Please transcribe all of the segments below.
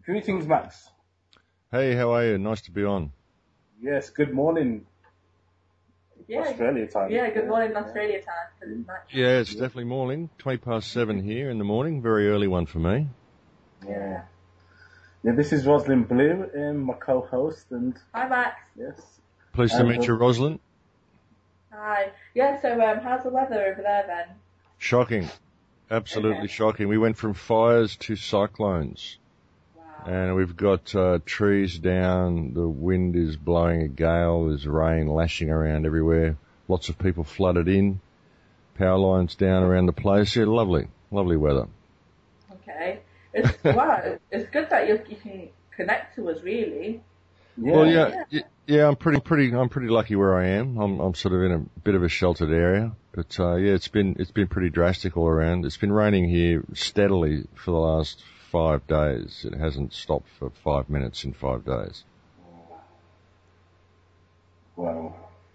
Greetings, Max. Hey, how are you? Nice to be on. Yes, good morning, Australia time. Yeah, good morning, Australia time. 'Cause it's night. Yeah, it's definitely morning. 7:20 here in the morning. Very early one for me. Yeah. Yeah, this is Rosalind Blue, my co-host, and Hi, Max. yes. Pleased to meet you, Rosalind. Hi. Yeah, so how's the weather over there then? Shocking. Absolutely shocking. We went from fires to cyclones. Wow. And we've got trees down, the wind is blowing a gale, there's rain lashing around everywhere, lots of people flooded in, power lines down around the place. Yeah, lovely weather. Okay. Wow, it's good that you can connect to us, really. Yeah. Well, I'm pretty lucky where I am. I'm sort of in a bit of a sheltered area, but it's been pretty drastic all around. It's been raining here steadily for the last 5 days. It hasn't stopped for 5 minutes in 5 days. Wow.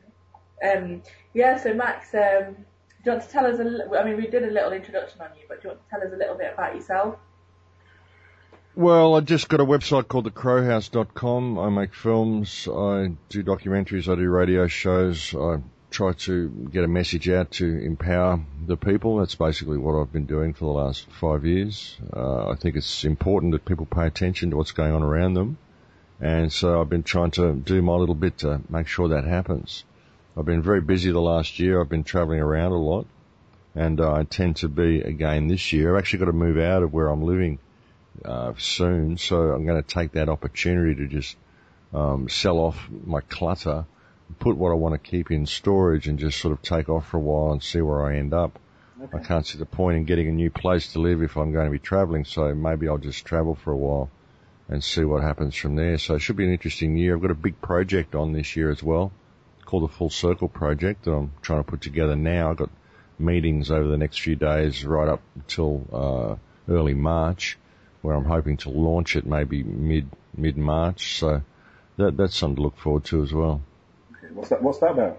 Yeah, so Max, do you want to tell us we did a little introduction on you, but do you want to tell us a little bit about yourself? Well, I just got a website called theCrowhouse.com. I make films, I do documentaries, I do radio shows, I try to get a message out to empower the people. That's basically what I've been doing for the last 5 years. I think it's important that people pay attention to what's going on around them. And so I've been trying to do my little bit to make sure that happens. I've been very busy the last year. I've been traveling around a lot. And I intend to be again this year. I've actually got to move out of where I'm living soon. So I'm going to take that opportunity to just sell off my clutter, put what I want to keep in storage and just sort of take off for a while and see where I end up. Okay. I can't see the point in getting a new place to live if I'm going to be traveling, so maybe I'll just travel for a while and see what happens from there. So it should be an interesting year. I've got a big project on this year as well called the Full Circle Project that I'm trying to put together now. I've got meetings over the next few days right up until early March where I'm hoping to launch it maybe mid-March. So that's something to look forward to as well. What's that about?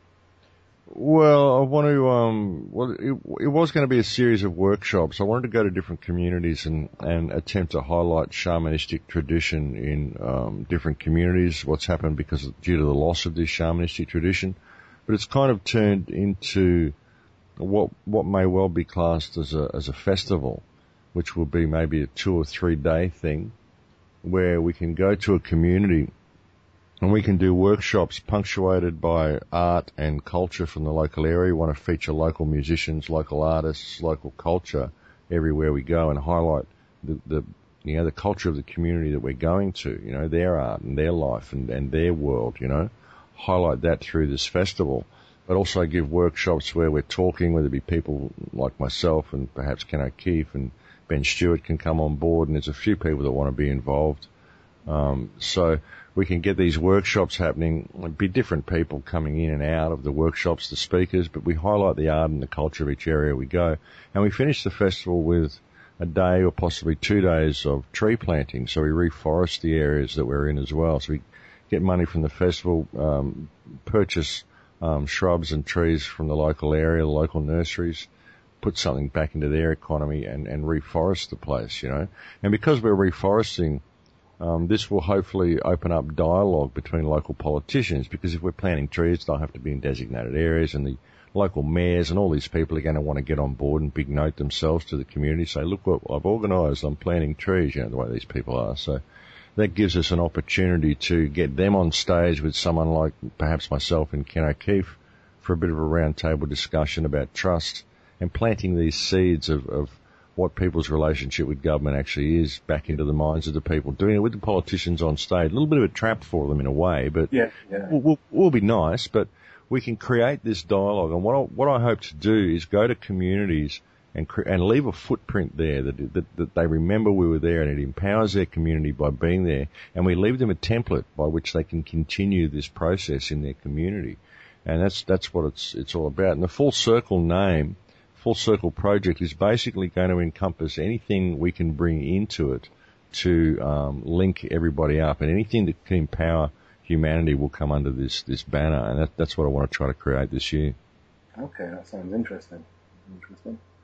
Well, I want to, it was going to be a series of workshops. I wanted to go to different communities and attempt to highlight shamanistic tradition in different communities, what's happened due to the loss of this shamanistic tradition. But it's kind of turned into what may well be classed as a festival, which will be maybe a 2 or 3 day thing where we can go to a community and we can do workshops punctuated by art and culture from the local area. We want to feature local musicians, local artists, local culture everywhere we go and highlight the culture of the community that we're going to, their art and their life and their world, highlight that through this festival. But also give workshops where we're talking, whether it be people like myself and perhaps Ken O'Keefe and Ben Stewart can come on board, and there's a few people that want to be involved. So we can get these workshops happening. It'd be different people coming in and out of the workshops, the speakers, but we highlight the art and the culture of each area we go. And we finish the festival with a day or possibly 2 days of tree planting. So we reforest the areas that we're in as well. So we get money from the festival, purchase shrubs and trees from the local area, the local nurseries, put something back into their economy and reforest the place, And because we're reforesting, this will hopefully open up dialogue between local politicians, because if we're planting trees, they'll have to be in designated areas, and the local mayors and all these people are going to want to get on board and big note themselves to the community, say, look what I've organised, I'm planting trees, the way these people are. So that gives us an opportunity to get them on stage with someone like perhaps myself and Ken O'Keefe for a bit of a round table discussion about trust and planting these seeds of what people's relationship with government actually is back into the minds of the people, doing it with the politicians on stage. A little bit of a trap for them in a way, but will be nice. But we can create this dialogue, and what I hope to do is go to communities and leave a footprint there that they remember we were there, and it empowers their community by being there, and we leave them a template by which they can continue this process in their community, and that's what it's all about. And the Full Circle name, Full Circle Project, is basically going to encompass anything we can bring into it to link everybody up, and anything that can empower humanity will come under this banner, and that's what I want to try to create this year. Okay, that sounds interesting.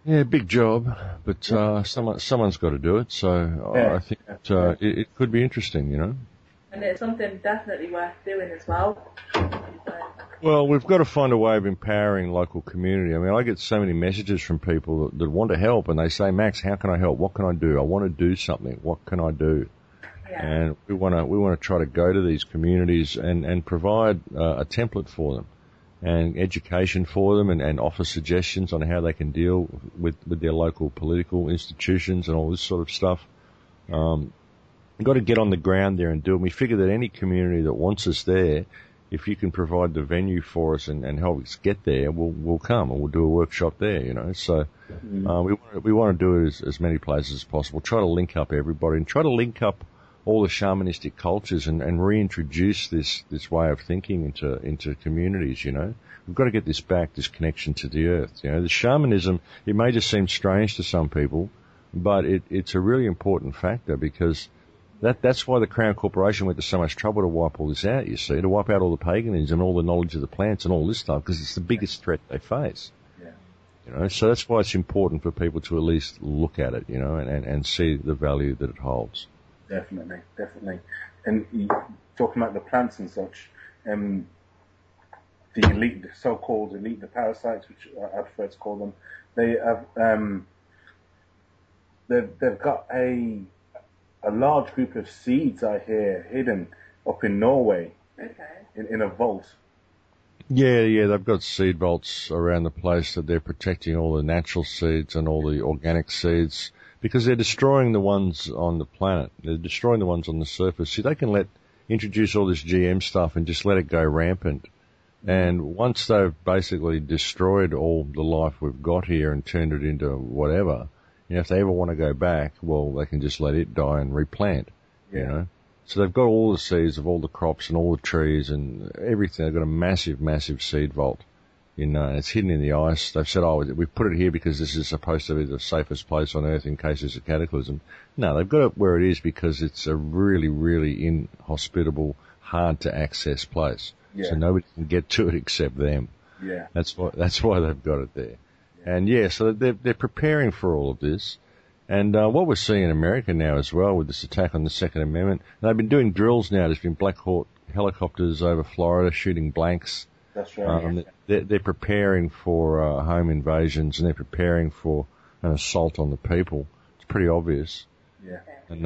Yeah, big job, but someone's got to do it. So I think it could be interesting, you know. And it's something definitely worth doing as well. So. Well, we've got to find a way of empowering local community. I mean, I get so many messages from people that want to help, and they say, Max, how can I help? What can I do? I want to do something. What can I do? Yeah. And we want to try to go to these communities and provide a template for them, and education for them, and offer suggestions on how they can deal with their local political institutions and all this sort of stuff. We've got to get on the ground there and do it. And we figure that any community that wants us there, if you can provide the venue for us and help us get there, we'll come and we'll do a workshop there, you know. So we want to do it as many places as possible. Try to link up everybody and try to link up all the shamanistic cultures and reintroduce this way of thinking into communities, you know. We've got to get this back, this connection to the earth. You know, the shamanism, it may just seem strange to some people, but it's a really important factor, because that's why the Crown Corporation went to so much trouble to wipe all this out, you see, to wipe out all the paganism and all the knowledge of the plants and all this stuff, because it's the biggest threat they face. Yeah. You know, so that's why it's important for people to at least look at it, you know, and see the value that it holds. Definitely. And talking about the plants and such, the elite, the so-called elite, the parasites, which I prefer to call them, they have, they've got a large group of seeds, I hear, hidden up in Norway. Okay. In a vault. Yeah, they've got seed vaults around the place that they're protecting all the natural seeds and all the organic seeds, because they're destroying the ones on the planet. They're destroying the ones on the surface. See, they can introduce all this GM stuff and just let it go rampant. And once they've basically destroyed all the life we've got here and turned it into whatever, you know, if they ever want to go back, well, they can just let it die and replant, you know. So they've got all the seeds of all the crops and all the trees and everything. They've got a massive, massive seed vault. And it's hidden in the ice. They've said, we put it here because this is supposed to be the safest place on Earth in case there's a cataclysm. No, they've got it where it is because it's a really, really inhospitable, hard to access place. Yeah. So nobody can get to it except them. Yeah. That's why they've got it there. And so they're preparing for all of this. And what we're seeing in America now as well with this attack on the Second Amendment, they've been doing drills now. There's been Black Hawk helicopters over Florida shooting blanks. That's right. They're preparing for home invasions, and they're preparing for an assault on the people. It's pretty obvious. Yeah. And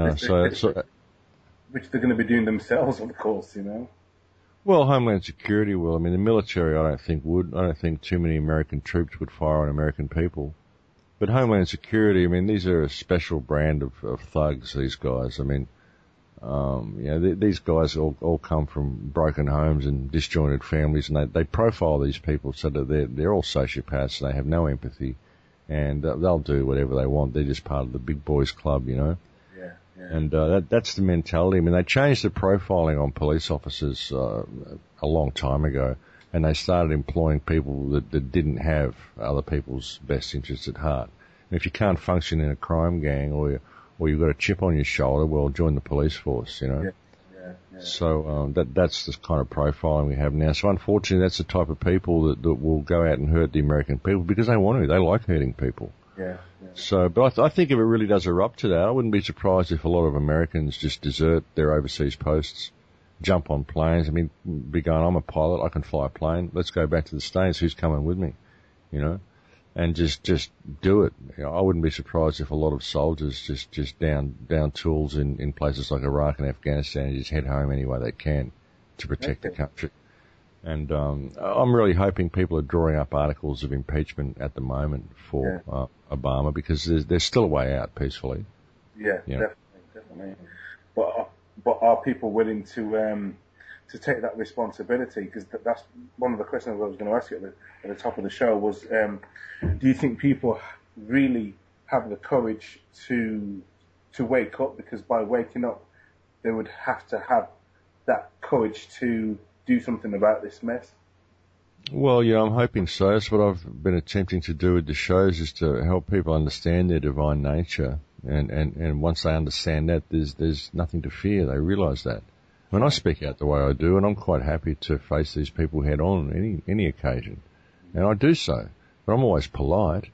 which they're going to be doing themselves, of course, you know. Well, Homeland Security will. I mean, the military, I don't think would. I don't think too many American troops would fire on American people. But Homeland Security, I mean, these are a special brand of thugs, these guys. I mean, these guys all come from broken homes and disjointed families, and they profile these people so that they're all sociopaths, and they have no empathy, and they'll do whatever they want. They're just part of the big boys club, you know. Yeah. And that's the mentality. I mean, they changed the profiling on police officers a long time ago, and they started employing people that didn't have other people's best interests at heart. And if you can't function in a crime gang, or you've got a chip on your shoulder, well, join the police force, you know. Yeah. So that's the kind of profiling we have now. So unfortunately, that's the type of people that will go out and hurt the American people because they want to. They like hurting people. Yeah. So, but I think if it really does erupt to that, I wouldn't be surprised if a lot of Americans just desert their overseas posts, jump on planes. I mean, be going, I'm a pilot, I can fly a plane. Let's go back to the States. Who's coming with me? You know, and just do it. You know, I wouldn't be surprised if a lot of soldiers just down tools in places like Iraq and Afghanistan and just head home any way they can to protect the country. And I'm really hoping people are drawing up articles of impeachment at the moment for Obama, because there's still a way out peacefully. Yeah, definitely. But are people willing to take that responsibility? Because that's one of the questions I was going to ask you at the top of the show was, do you think people really have the courage to wake up? Because by waking up, they would have to have that courage to do something about this mess. Well, yeah, I'm hoping so. That's what I've been attempting to do with the shows, is to help people understand their divine nature. And once they understand that, there's nothing to fear. They realize that. When I speak out the way I do, and I'm quite happy to face these people head on any occasion. And I do so. But I'm always polite.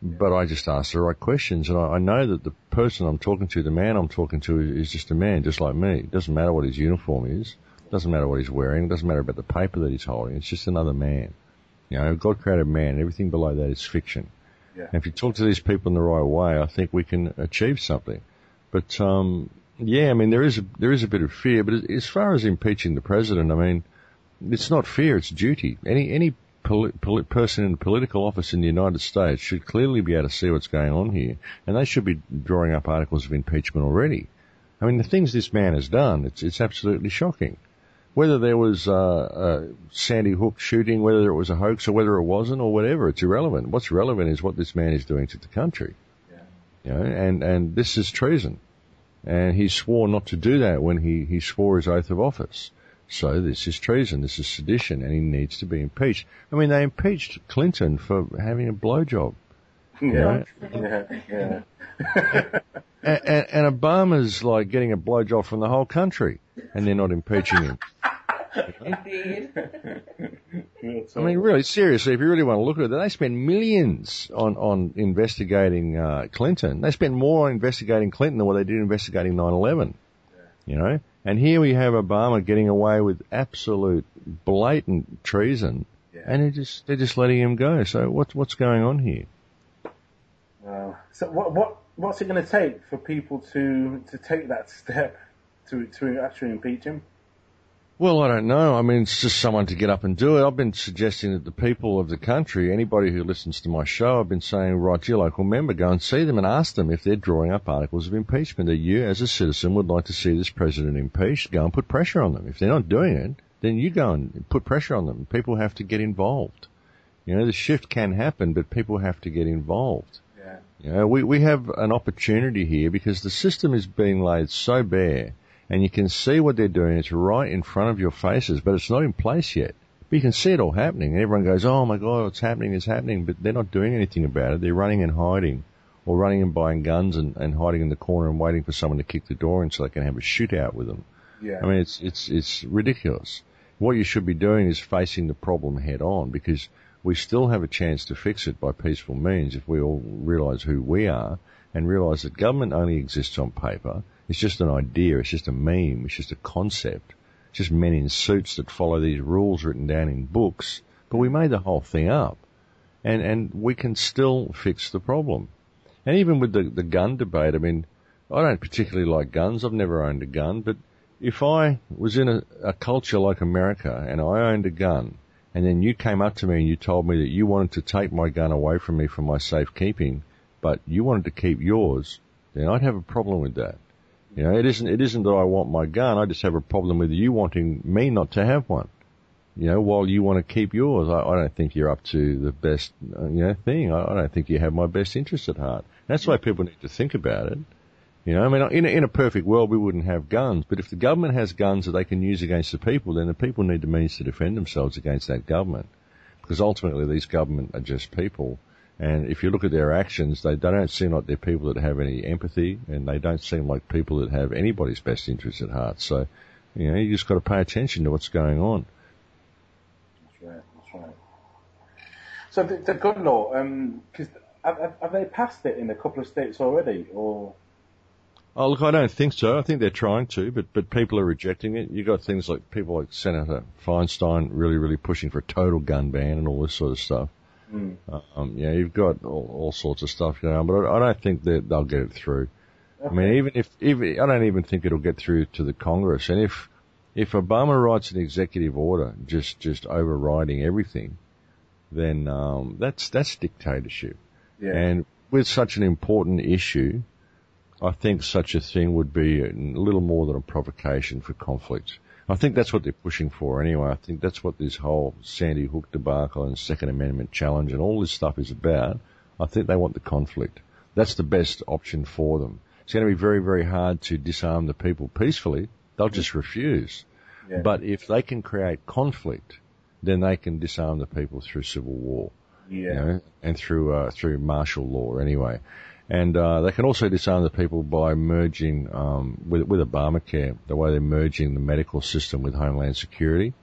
but I just ask the right questions, and I know that the person I'm talking to, the man I'm talking to, is just a man, just like me. It doesn't matter what his uniform is, doesn't matter what he's wearing, it doesn't matter about the paper that he's holding. It's just another man. You know, God created man, and everything below that is fiction. Yeah. And if you talk to these people in the right way, I think we can achieve something. But yeah, I mean, there is a bit of fear. But as far as impeaching the president, I mean, it's not fear; it's duty. Any person in political office in the United States should clearly be able to see what's going on here, and they should be drawing up articles of impeachment already. I mean, the things this man has done, it's absolutely shocking. Whether there was a Sandy Hook shooting, whether it was a hoax or whether it wasn't or whatever, it's irrelevant. What's relevant is what this man is doing to the country. Yeah. You know, and this is treason. And he swore not to do that when he swore his oath of office. So this is treason, this is sedition, and he needs to be impeached. I mean, they impeached Clinton for having a blowjob. Yeah, yeah. And Obama's like getting a blowjob from the whole country, and they're not impeaching him. Indeed. I mean, really, seriously, if you really want to look at it, they spent millions on investigating Clinton. They spent more on investigating Clinton than what they did investigating 9/11. You know, and here we have Obama getting away with absolute blatant treason, and they're just letting him go. So what's going on here? So what's it going to take for people to take that step to actually impeach him? Well, I don't know. I mean, it's just someone to get up and do it. I've been suggesting that the people of the country, anybody who listens to my show, I've been saying, right to your local member, go and see them and ask them if they're drawing up articles of impeachment that you, as a citizen, would like to see this president impeached. Go and put pressure on them. If they're not doing it, then you go and put pressure on them. People have to get involved. You know, the shift can happen, but people have to get involved. Yeah. You know, we have an opportunity here because the system is being laid so bare. And you can see what they're doing. It's right in front of your faces, but it's not in place yet. But you can see it all happening. And everyone goes, oh my God, it's happening. But they're not doing anything about it. They're running and hiding, or running and buying guns and hiding in the corner and waiting for someone to kick the door in so they can have a shootout with them. Yeah. I mean, it's ridiculous. What you should be doing is facing the problem head on, because we still have a chance to fix it by peaceful means if we all realise who we are and realise that government only exists on paper. It's just an idea, it's just a meme, it's just a concept. It's just men in suits that follow these rules written down in books. But we made the whole thing up. And we can still fix the problem. And even with the gun debate, I mean, I don't particularly like guns. I've never owned a gun. But if I was in a culture like America and I owned a gun, and then you came up to me and you told me that you wanted to take my gun away from me for my safekeeping, but you wanted to keep yours, then I'd have a problem with that. You know, it isn't that I want my gun. I just have a problem with you wanting me not to have one. You know, while you want to keep yours, I don't think you're up to the best, thing. I don't think you have my best interest at heart. That's why people need to think about it. You know, I mean, in a perfect world, we wouldn't have guns. But if the government has guns that they can use against the people, then the people need the means to defend themselves against that government. Because ultimately, these government are just people. And if you look at their actions, they don't seem like they're people that have any empathy, and they don't seem like people that have anybody's best interest at heart. So, you know, you just got to pay attention to what's going on. That's right. So the gun law, because have they passed it in a couple of states already, or? Oh, look, I don't think so. I think they're trying to, but people are rejecting it. You've got things like people like Senator Feinstein really, really pushing for a total gun ban and all this sort of stuff. Mm. You've got all sorts of stuff going on, but I don't think that they'll get it through. Okay. I mean, even if I don't even think it'll get through to the Congress. And if Obama writes an executive order just overriding everything, then that's dictatorship. Yeah. And with such an important issue, I think such a thing would be a little more than a provocation for conflict. I think that's what they're pushing for anyway. I think that's what this whole Sandy Hook debacle and Second Amendment challenge and all this stuff is about. I think they want the conflict. That's the best option for them. It's going to be very, very hard to disarm the people peacefully. They'll just refuse. Yeah. But if they can create conflict, then they can disarm the people through civil war. Yeah. You know, and through martial law anyway. And they can also disarm the people by merging with Obamacare, the way they're merging the medical system with Homeland Security.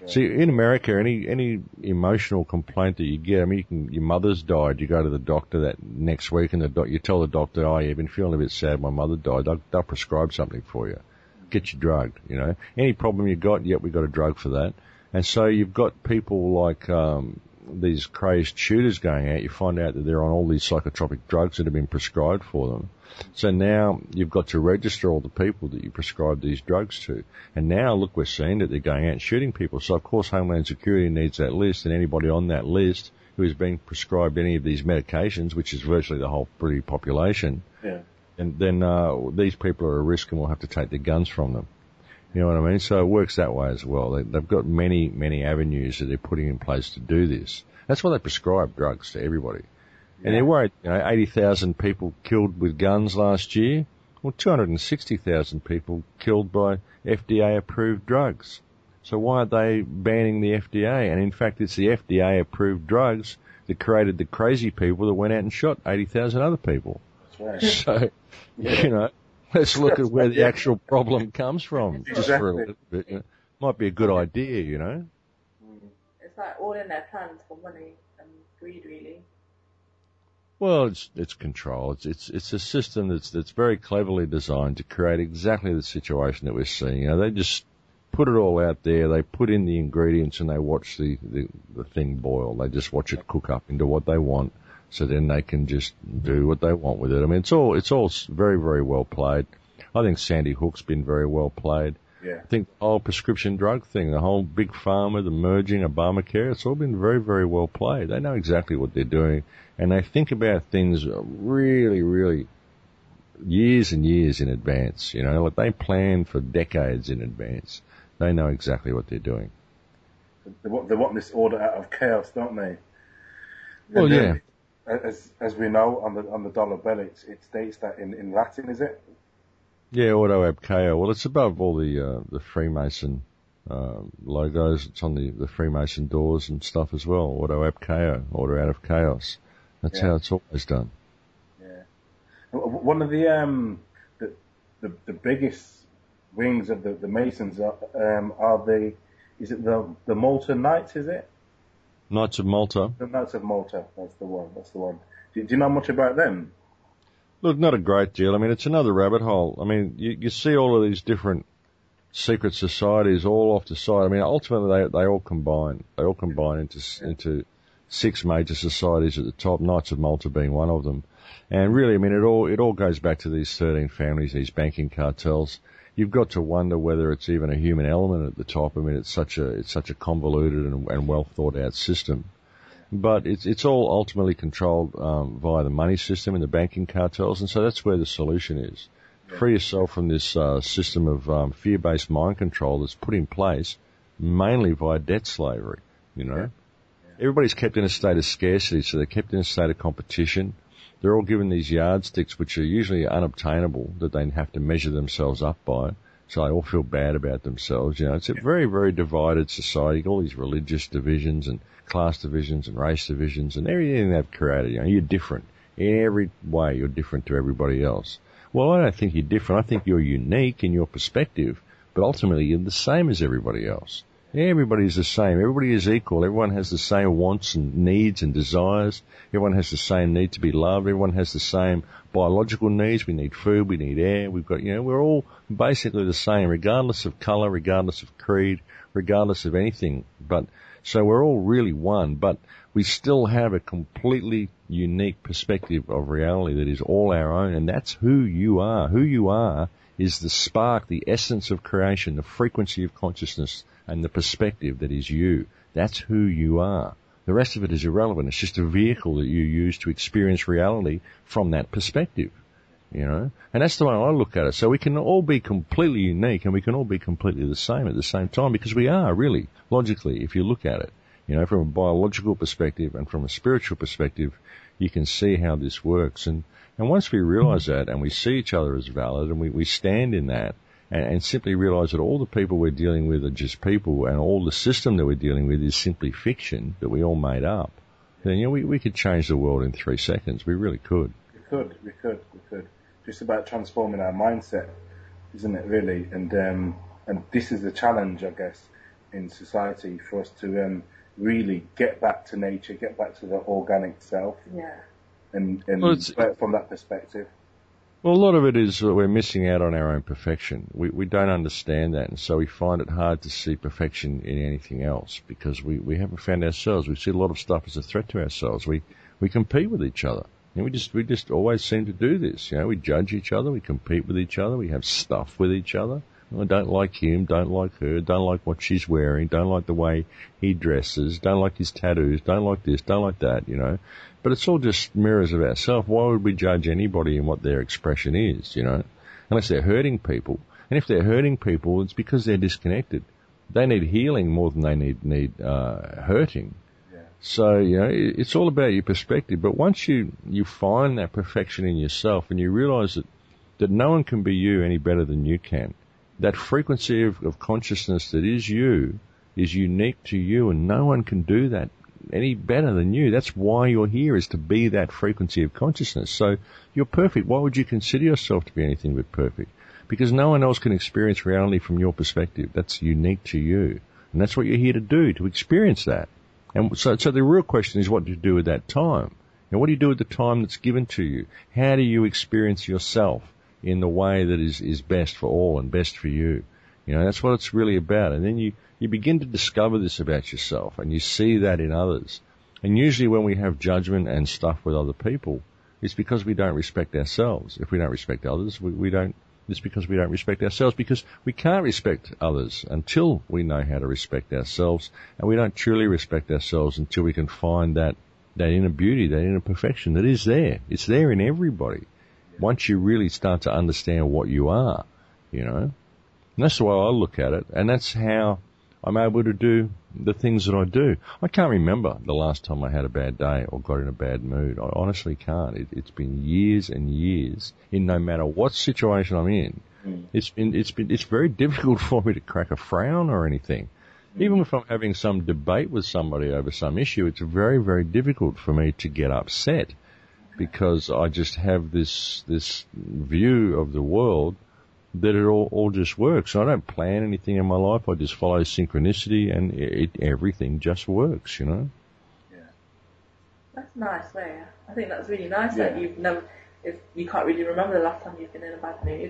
See, in America, any emotional complaint that you get, I mean, your mother's died, you go to the doctor that next week and you tell the doctor, oh, you've been feeling a bit sad, my mother died, they'll prescribe something for you. Get you drugged, you know. Any problem you got, yep, we got a drug for that. And so you've got people like, these crazed shooters going out, you find out that they're on all these psychotropic drugs that have been prescribed for them. So now you've got to register all the people that you prescribe these drugs to. And now, look, we're seeing that they're going out and shooting people. So, of course, Homeland Security needs that list, and anybody on that list who is being prescribed any of these medications, which is virtually the whole pretty population, and then these people are at risk and we'll have to take their guns from them. You know what I mean? So it works that way as well. They've got many, many avenues that they're putting in place to do this. That's why they prescribe drugs to everybody. And they're worried, 80,000 people killed with guns last year. Well, 260,000 people killed by FDA-approved drugs. So why are they banning the FDA? And in fact, it's the FDA-approved drugs that created the crazy people that went out and shot 80,000 other people. That's right. So, let's look at where the actual problem comes from, just for a little bit. Might be a good idea, It's like all in their plans for money and greed, really. Well, it's control. It's a system that's very cleverly designed to create exactly the situation that we're seeing. They just put it all out there. They put in the ingredients and they watch the thing boil. They just watch it cook up into what they want. So then they can just do what they want with it. I mean, it's all very, very well played. I think Sandy Hook's been very well played. Yeah. I think the whole prescription drug thing, the whole big pharma, the merging, Obamacare, it's all been very, very well played. They know exactly what they're doing, and they think about things really, really years and years in advance. Like they plan for decades in advance. They know exactly what they're doing. They want this order out of chaos, don't they? Well, yeah. As we know on the dollar bill, it states that in Latin, is it? Yeah, Auto Ab Chaos. Well, it's above all the Freemason logos. It's on the Freemason doors and stuff as well. Auto Ab Chaos, order out of chaos. That's how it's always done. Yeah. One of the biggest wings of the Masons are is it the Malta Knights? Is it? Knights of Malta. The Knights of Malta. That's the one. Do you know much about them? Look, not a great deal. I mean, it's another rabbit hole. I mean, you see all of these different secret societies all off the side. I mean, ultimately they all combine. They all combine into 6 major societies at the top, Knights of Malta being one of them. And really, I mean, it all goes back to these 13 families, these banking cartels. You've got to wonder whether it's even a human element at the top. I mean, it's such a convoluted and well thought out system. But it's all ultimately controlled via the money system and the banking cartels, and so that's where the solution is. Yeah. Free yourself from this system of fear-based mind control that's put in place mainly via debt slavery, Yeah. Everybody's kept in a state of scarcity, so they're kept in a state of competition. They're all given these yardsticks which are usually unobtainable that they have to measure themselves up by, so they all feel bad about themselves. It's a very, very divided society, all these religious divisions and class divisions and race divisions and everything they've created. You're different. In every way, you're different to everybody else. Well, I don't think you're different. I think you're unique in your perspective, but ultimately you're the same as everybody else. Everybody's the same. Everybody is equal. Everyone has the same wants and needs and desires. Everyone has the same need to be loved. Everyone has the same biological needs. We need food. We need air. We've got, we're all basically the same, regardless of colour, regardless of creed, regardless of anything. So we're all really one, but we still have a completely unique perspective of reality that is all our own, and that's who you are. Who you are is the spark, the essence of creation, the frequency of consciousness, and the perspective that is you. That's who you are. The rest of it is irrelevant. It's just a vehicle that you use to experience reality from that perspective, And that's the way I look at it. So we can all be completely unique and we can all be completely the same at the same time, because we are really, logically, if you look at it. From a biological perspective and from a spiritual perspective, you can see how this works. And once we realize that and we see each other as valid and we stand in that, and simply realize that all the people we're dealing with are just people, and all the system that we're dealing with is simply fiction that we all made up, then we could change the world in 3 seconds. We really could. We could. Just about transforming our mindset, isn't it? Really, and this is the challenge, I guess, in society for us to really get back to nature, get back to the organic self, and work from that perspective. Well, a lot of it is that we're missing out on our own perfection. We don't understand that, and so we find it hard to see perfection in anything else because we haven't found ourselves. We see a lot of stuff as a threat to ourselves. We compete with each other. And we just always seem to do this. You know, we judge each other, we compete with each other, we have stuff with each other. I don't like him, don't like her, don't like what she's wearing, don't like the way he dresses, don't like his tattoos, don't like this, don't like that, you know. But it's all just mirrors of ourselves. Why would we judge anybody in what their expression is, you know? Unless they're hurting people. And if they're hurting people, it's because they're disconnected. They need healing more than they need hurting. So, you know, it's all about your perspective. But once you find that perfection in yourself and you realize that no one can be you any better than you can, that frequency of consciousness that is you is unique to you and no one can do that any better than you. That's why you're here, is to be that frequency of consciousness. So you're perfect. Why would you consider yourself to be anything but perfect? Because no one else can experience reality from your perspective. That's unique to you. And that's what you're here to do, to experience that. And so the real question is, what do you do with that time? And what do you do with the time that's given to you? How do you experience yourself in the way that is best for all and best for you? You know, that's what it's really about. And then you begin to discover this about yourself and you see that in others. And usually when we have judgment and stuff with other people, it's because we don't respect ourselves. If we don't respect others, it's because we don't respect ourselves, because we can't respect others until we know how to respect ourselves, and we don't truly respect ourselves until we can find that inner beauty, that inner perfection that is there. It's there in everybody. Once you really start to understand what you are, you know. And that's the way I look at it, and that's how I'm able to do the things that I do. I can't remember the last time I had a bad day or got in a bad mood. I honestly can't. It's been years and years, in no matter what situation I'm in. It's very difficult for me to crack a frown or anything. Even if I'm having some debate with somebody over some issue, it's very, very difficult for me to get upset, because I just have this view of the world that it all just works. I don't plan anything in my life. I just follow synchronicity, and everything just works, you know. Yeah, that's nice. Way. I think that's really nice that you can't really remember the last time you've been in a bad mood.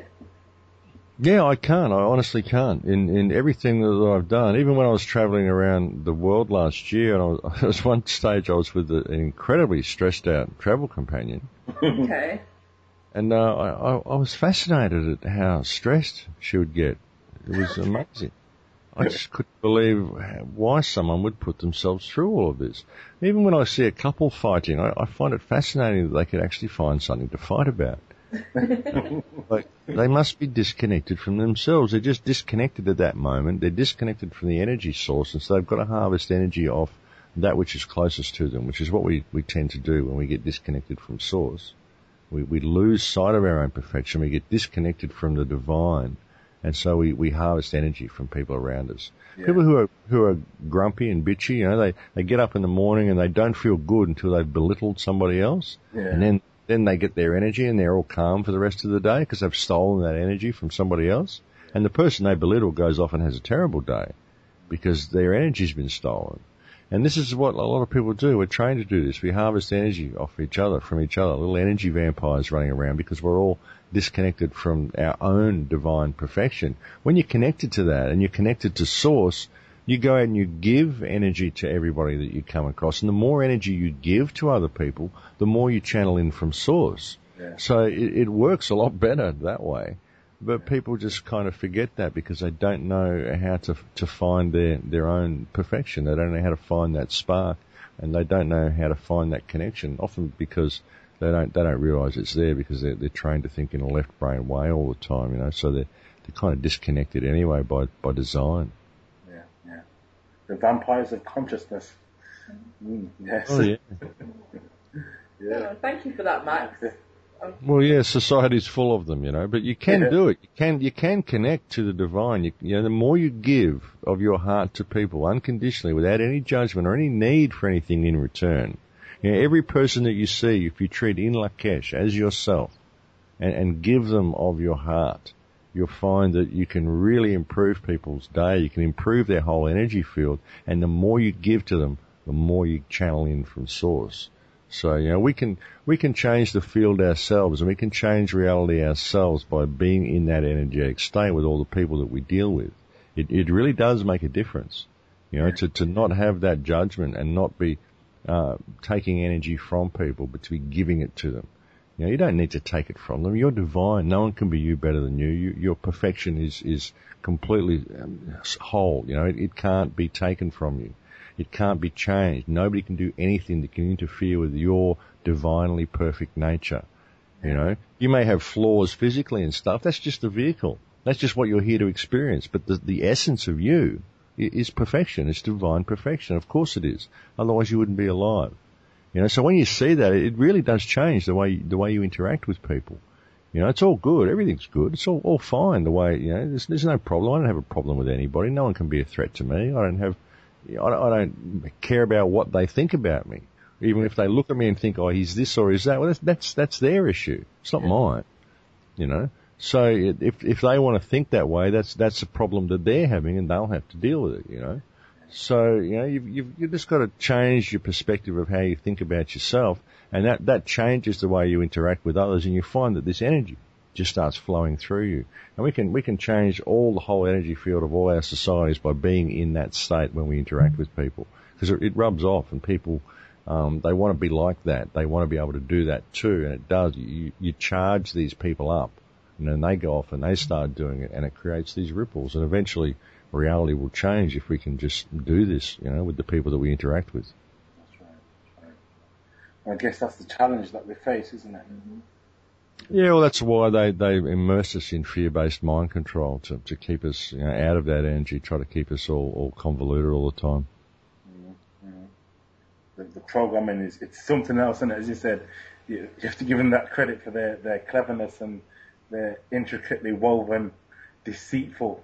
Yeah, I can't. I honestly can't. In everything that I've done, even when I was traveling around the world last year, and there was one stage I was with an incredibly stressed out travel companion. Okay. And I was fascinated at how stressed she would get. It was amazing. I just couldn't believe why someone would put themselves through all of this. Even when I see a couple fighting, I find it fascinating that they could actually find something to fight about. Like, they must be disconnected from themselves. They're just disconnected at that moment. They're disconnected from the energy source, and so they've got to harvest energy off that which is closest to them, which is what we tend to do when we get disconnected from source. We lose sight of our own perfection. We get disconnected from the divine, and so we harvest energy from people around us. Yeah. People who are grumpy and bitchy, you know, they get up in the morning and they don't feel good until they've belittled somebody else, and then they get their energy and they're all calm for the rest of the day because they've stolen that energy from somebody else. And the person they belittle goes off and has a terrible day because their energy's been stolen. And this is what a lot of people do. We're trained to do this. We harvest energy off each other, from each other, little energy vampires running around, because we're all disconnected from our own divine perfection. When you're connected to that and you're connected to source, you go out and you give energy to everybody that you come across. And the more energy you give to other people, the more you channel in from source. Yeah. So it works a lot better that way. But people just kind of forget that because they don't know how to find their own perfection. They don't know how to find that spark, and they don't know how to find that connection, often because they don't realize it's there, because they're trained to think in a left brain way all the time, you know, so they're kind of disconnected anyway by design. Yeah. The vampires of consciousness. Yes. Oh, yeah. Yeah. Oh, thank you for that, Max. Well, yeah, society's full of them, you know, but you can do it. You can connect to the divine. You know, the more you give of your heart to people unconditionally, without any judgment or any need for anything in return. You know, every person that you see, if you treat in Lakesh as yourself and give them of your heart, you'll find that you can really improve people's day. You can improve their whole energy field, and the more you give to them, the more you channel in from source. So, we can change the field ourselves, and we can change reality ourselves by being in that energetic state with all the people that we deal with. It really does make a difference, to not have that judgment and not be taking energy from people, but to be giving it to them. You don't need to take it from them. You're divine. No one can be you better than you. Your perfection is completely whole. It can't be taken from you. It can't be changed. Nobody can do anything that can interfere with your divinely perfect nature. You may have flaws physically and stuff. That's just a vehicle. That's just what you're here to experience. But the essence of you is perfection. It's divine perfection. Of course it is. Otherwise you wouldn't be alive. So when you see that, it really does change the way you interact with people. It's all good. Everything's good. It's all fine the way, there's no problem. I don't have a problem with anybody. No one can be a threat to me. I don't care about what they think about me. Even if they look at me and think, oh, he's this or he's that, well, that's their issue. It's not mine. So if they want to think that way, that's a problem that they're having, and they'll have to deal with it. So you've just got to change your perspective of how you think about yourself, and that changes the way you interact with others, and you find that this energy just starts flowing through you. And we can change the whole energy field of all our societies by being in that state when we interact with people, because it rubs off, and people they want to be like that. They want to be able to do that too, and it does. You charge these people up, and then they go off and they start doing it, and it creates these ripples, and eventually reality will change if we can just do this, with the people that we interact with. That's right. I guess that's the challenge that we face, isn't it? Mm-hmm. Yeah, well, that's why they immerse us in fear-based mind control to keep us out of that energy, try to keep us all convoluted all the time. Mm-hmm. The programming it's something else, and as you said, you have to give them that credit for their cleverness and their intricately woven, deceitful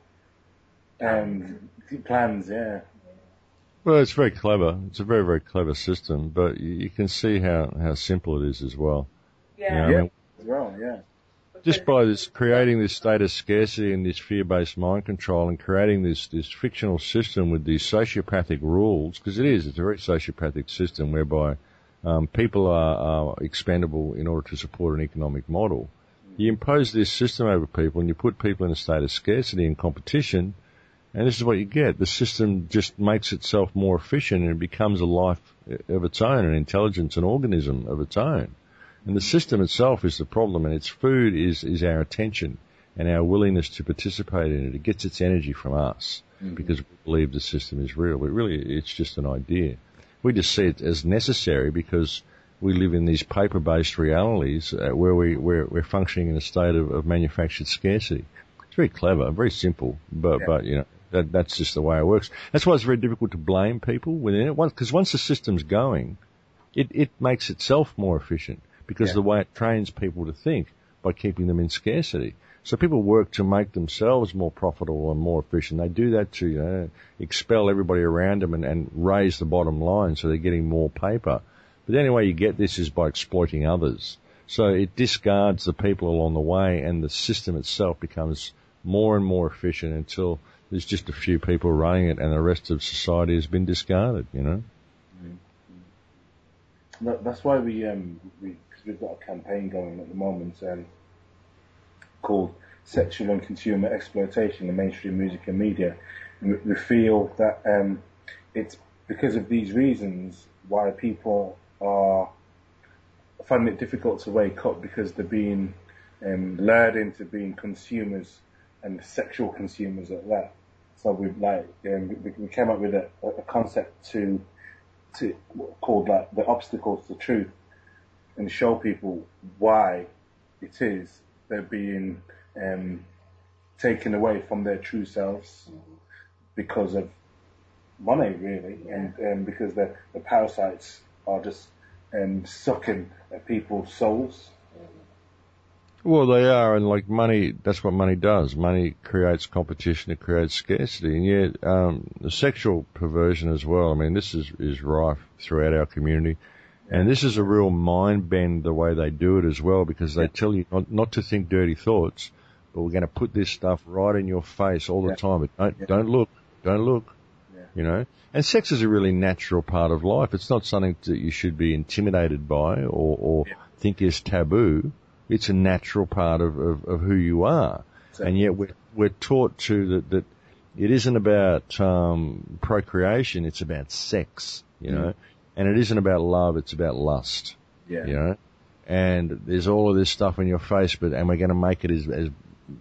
plans, yeah. Well, it's very clever. It's a very, very clever system, but you can see how simple it is as well. Yeah. As well, yeah. Just by creating this state of scarcity and this fear-based mind control, and creating this fictional system with these sociopathic rules, because it's a very sociopathic system whereby people are expendable in order to support an economic model. You impose this system over people, and you put people in a state of scarcity and competition, and this is what you get. The system just makes itself more efficient, and it becomes a life of its own, an intelligence, an organism of its own. And the system itself is the problem, and its food is our attention and our willingness to participate in it. It gets its energy from us because we believe the system is real. But really, it's just an idea. We just see it as necessary because we live in these paper-based realities where we're functioning in a state of manufactured scarcity. It's very clever, very simple, but that's just the way it works. That's why it's very difficult to blame people within it, because once the system's going, it makes itself more efficient, because the way it trains people to think by keeping them in scarcity. So people work to make themselves more profitable and more efficient. They do that to expel everybody around them and raise the bottom line, so they're getting more paper. But the only way you get this is by exploiting others. So it discards the people along the way, and the system itself becomes more and more efficient until there's just a few people running it, and the rest of society has been discarded. That's why because we've got a campaign going at the moment called Sexual and Consumer Exploitation in Mainstream Music and Media. We feel that it's because of these reasons why people are finding it difficult to wake up, because they're being lured into being consumers, and sexual consumers at that. So we came up with a concept to called like the obstacles to truth, and show people why it is they're being taken away from their true selves because of money, really, and because the parasites are just sucking at people's souls. Well, they are, and like money, that's what money does. Money creates competition, it creates scarcity, and yet the sexual perversion as well. I mean, this is rife throughout our community, and this is a real mind bend the way they do it as well, because they tell you not to think dirty thoughts, but we're going to put this stuff right in your face all the time. But don't look. Yeah. You know? And sex is a really natural part of life. It's not something that you should be intimidated by or think is taboo. It's a natural part of who you are. Exactly. And yet we're taught that it isn't about procreation, it's about sex, you know. And it isn't about love, it's about lust. Yeah. You know? And there's all of this stuff in your face, and we're going to make it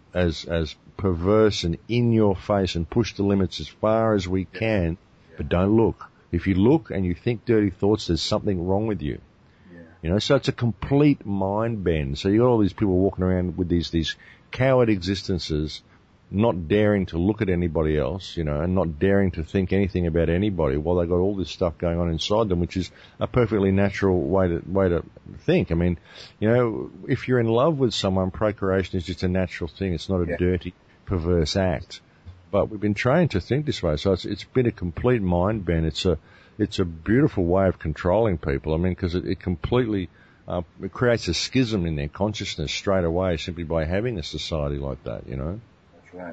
as perverse and in your face and push the limits as far as we can, but don't look. If you look and you think dirty thoughts, there's something wrong with you. Yeah. You know, so it's a complete mind bend. So you got all these people walking around with these coward existences, not daring to look at anybody else, you know, and not daring to think anything about anybody while they got all this stuff going on inside them, which is a perfectly natural way to think. I mean, you know, if you're in love with someone, procreation is just a natural thing. It's not a dirty, perverse act. But we've been trained to think this way, so it's been a complete mind bend. It's a beautiful way of controlling people. I mean, because it completely it creates a schism in their consciousness straight away simply by having a society like that, you know. Right.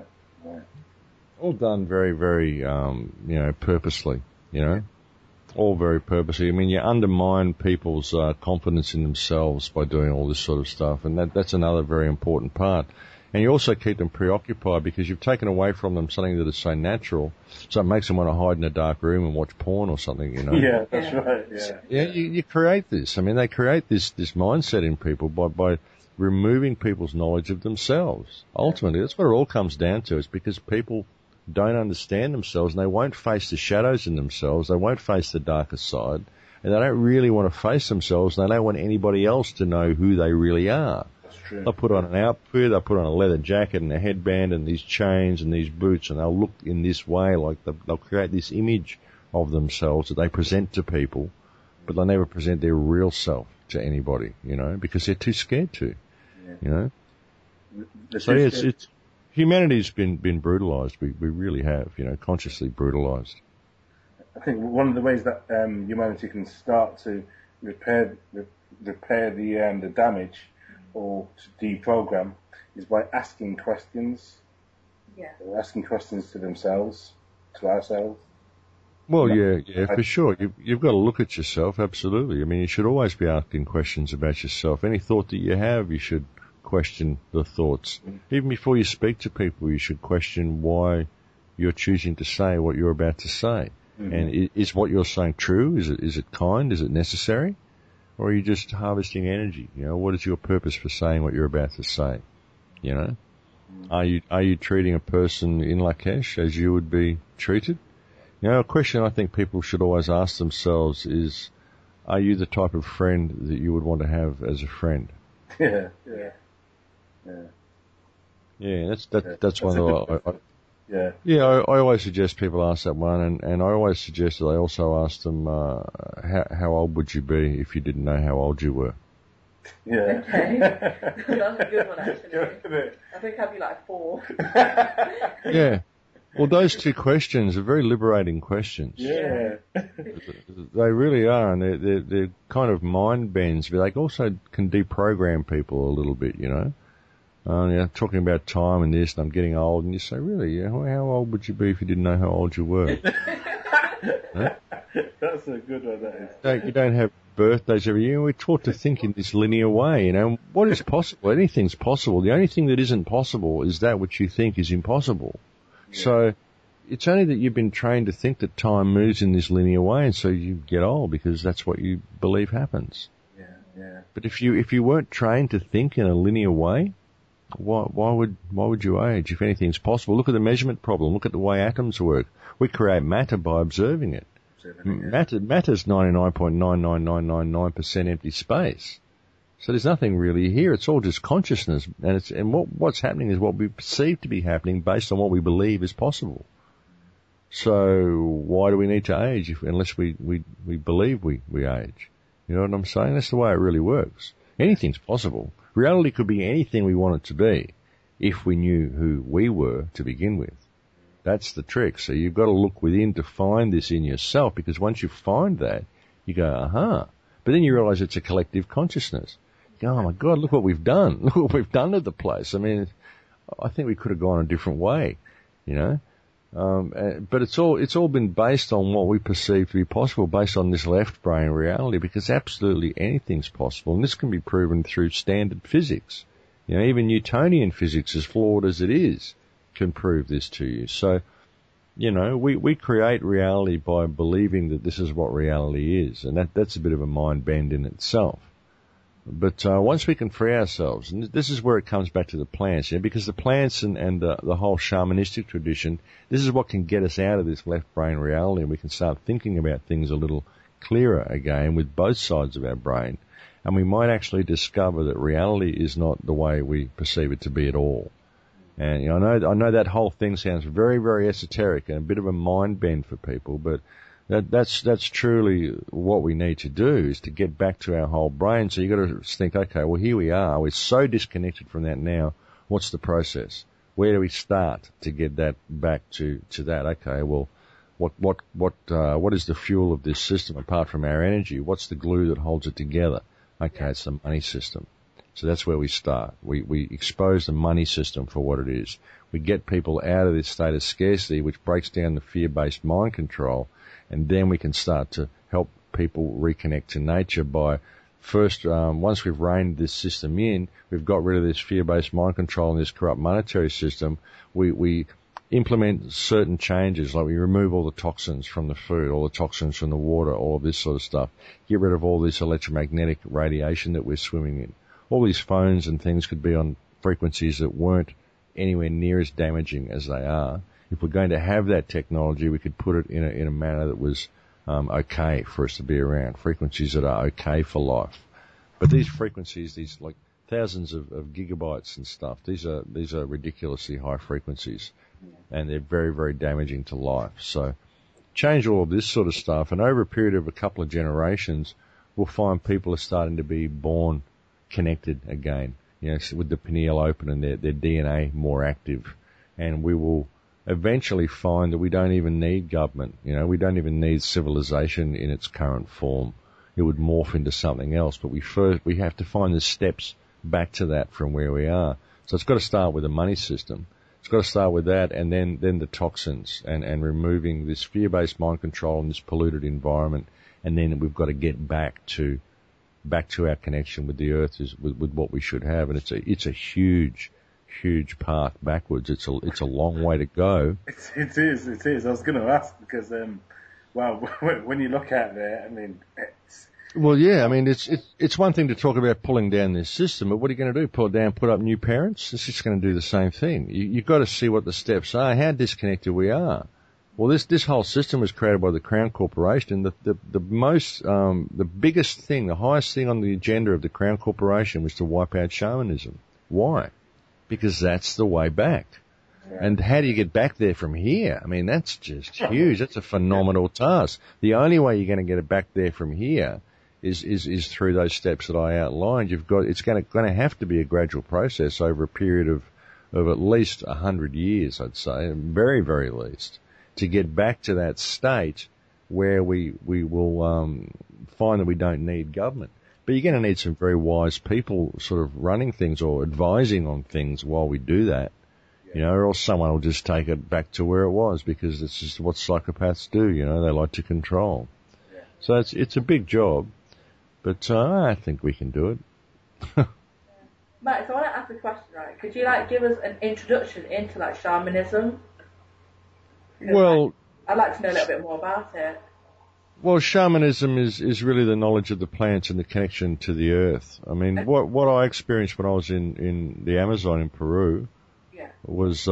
All done very, very, purposely, you know, all very purposely. I mean, you undermine people's confidence in themselves by doing all this sort of stuff, and that's another very important part. And you also keep them preoccupied because you've taken away from them something that is so natural, so it makes them want to hide in a dark room and watch porn or something, you know. Yeah, that's right, yeah. Yeah, you create this. I mean, they create this mindset in people by removing people's knowledge of themselves. Ultimately, that's what it all comes down to. It's because people don't understand themselves and they won't face the shadows in themselves. They won't face the darker side. And they don't really want to face themselves and they don't want anybody else to know who they really are. That's true. They'll put on an outfit, they'll put on a leather jacket and a headband and these chains and these boots and they'll look in this way, like they'll create this image of themselves that they present to people, but they'll never present their real self to anybody, you know, because they're too scared to. You know, so it's humanity's been brutalized. We really have, you know, consciously brutalized. I think one of the ways that humanity can start to repair the damage or to deprogram is by asking questions. Yeah. Or asking questions to themselves, to ourselves. Well, yeah, for sure. You've got to look at yourself, absolutely. I mean, you should always be asking questions about yourself. Any thought that you have, you should question the thoughts. Even before you speak to people, you should question why you're choosing to say what you're about to say. Mm-hmm. And is what you're saying true? Is it kind? Is it necessary? Or are you just harvesting energy? You know, what is your purpose for saying what you're about to say? You know? Mm-hmm. Are you treating a person in Lakesh as you would be treated? You know, a question I think people should always ask themselves is, are you the type of friend that you would want to have as a friend? Yeah. Yeah, that's one of the... I always suggest people ask that one, and I always suggest that they also ask them, how old would you be if you didn't know how old you were? Yeah. Okay. That's a good one, actually. I think I'd be like 4. Yeah. Well, those two questions are very liberating questions. Yeah. They really are, and they're kind of mind bends, but they also can deprogram people a little bit, you know. Talking about time and this, and I'm getting old, and you say, really, how old would you be if you didn't know how old you were? Huh? That's a good one, that is. You don't have birthdays every year. We're taught to think in this linear way, you know. What is possible? Anything's possible. The only thing that isn't possible is that which you think is impossible. Yeah. So it's only that you've been trained to think that time moves in this linear way, and so you get old because that's what you believe happens. Yeah. But if you weren't trained to think in a linear way, why would you age if anything's possible? Look at the measurement problem. Look at the way atoms work. We create matter by observing it. Matter's 99.99999% empty space. So there's nothing really here. It's all just consciousness, and what's happening is what we perceive to be happening based on what we believe is possible. So why do we need to age unless we believe we age? You know what I'm saying? That's the way it really works. Anything's possible. Reality could be anything we want it to be if we knew who we were to begin with. That's the trick. So you've got to look within to find this in yourself, because once you find that, you go, aha. But then you realize it's a collective consciousness. You go, oh my God, look what we've done. Look what we've done to the place. I mean, I think we could have gone a different way, you know. But it's all been based on what we perceive to be possible, based on this left brain reality, because absolutely anything's possible. And this can be proven through standard physics. You know, even Newtonian physics, as flawed as it is, can prove this to you. So, you know, we create reality by believing that this is what reality is. And that's a bit of a mind bend in itself. But once we can free ourselves, and this is where it comes back to the plants, you know, because the plants and the whole shamanistic tradition, this is what can get us out of this left brain reality, and we can start thinking about things a little clearer again with both sides of our brain. And we might actually discover that reality is not the way we perceive it to be at all. And you know, I know that whole thing sounds very, very esoteric and a bit of a mind bend for people, but that's truly what we need to do, is to get back to our whole brain. So you've got to think, okay, well, here we are. We're so disconnected from that now. What's the process? Where do we start to get that back to that? Okay, well, what is the fuel of this system apart from our energy? What's the glue that holds it together? Okay, it's the money system. So that's where we start. We expose the money system for what it is. We get people out of this state of scarcity, which breaks down the fear-based mind control. And then we can start to help people reconnect to nature by first, once we've reined this system in, we've got rid of this fear-based mind control and this corrupt monetary system, we implement certain changes, like we remove all the toxins from the food, all the toxins from the water, all of this sort of stuff, get rid of all this electromagnetic radiation that we're swimming in. All these phones and things could be on frequencies that weren't anywhere near as damaging as they are. If we're going to have that technology, we could put it in a manner that was okay for us to be around, frequencies that are okay for life. But these frequencies, these like thousands of gigabytes and stuff, these are ridiculously high frequencies, and they're very, very damaging to life. So change all of this sort of stuff, and over a period of a couple of generations, we'll find people are starting to be born connected again, you know, with the pineal open and their DNA more active, and we will eventually find that we don't even need government. You know, we don't even need civilization in its current form. It would morph into something else, but we have to find the steps back to that from where we are. So it's got to start with the money system. It's got to start with that, and then the toxins and removing this fear-based mind control in this polluted environment, and then we've got to get back to our connection with the earth, with what we should have. And it's a huge path backwards. It's a long way to go. It is. I was going to ask because, when you look at it, I mean, it's one thing to talk about pulling down this system, but what are you going to do? Pull it down, put up new parents? It's just going to do the same thing. You've got to see what the steps are, how disconnected we are. Well, this whole system was created by the Crown Corporation. The biggest thing, the highest thing on the agenda of the Crown Corporation was to wipe out shamanism. Why? Because that's the way back. Yeah. And how do you get back there from here? I mean, that's just huge. That's a phenomenal task. The only way you're going to get it back there from here is through those steps that I outlined. It's going to have to be a gradual process over a period of at least 100 years, I'd say, very, very least, to get back to that state where we will find that we don't need government. But you're going to need some very wise people sort of running things or advising on things while we do that, you know, or else someone will just take it back to where it was, because it's just what psychopaths do, you know, they like to control. Yeah. So it's a big job, but I think we can do it. Matt, so I want to ask a question, right? Could you give us an introduction into shamanism? Because, I'd like to know a little bit more about it. Well, shamanism is really the knowledge of the plants and the connection to the earth. I mean, what I experienced when I was in the Amazon in Peru was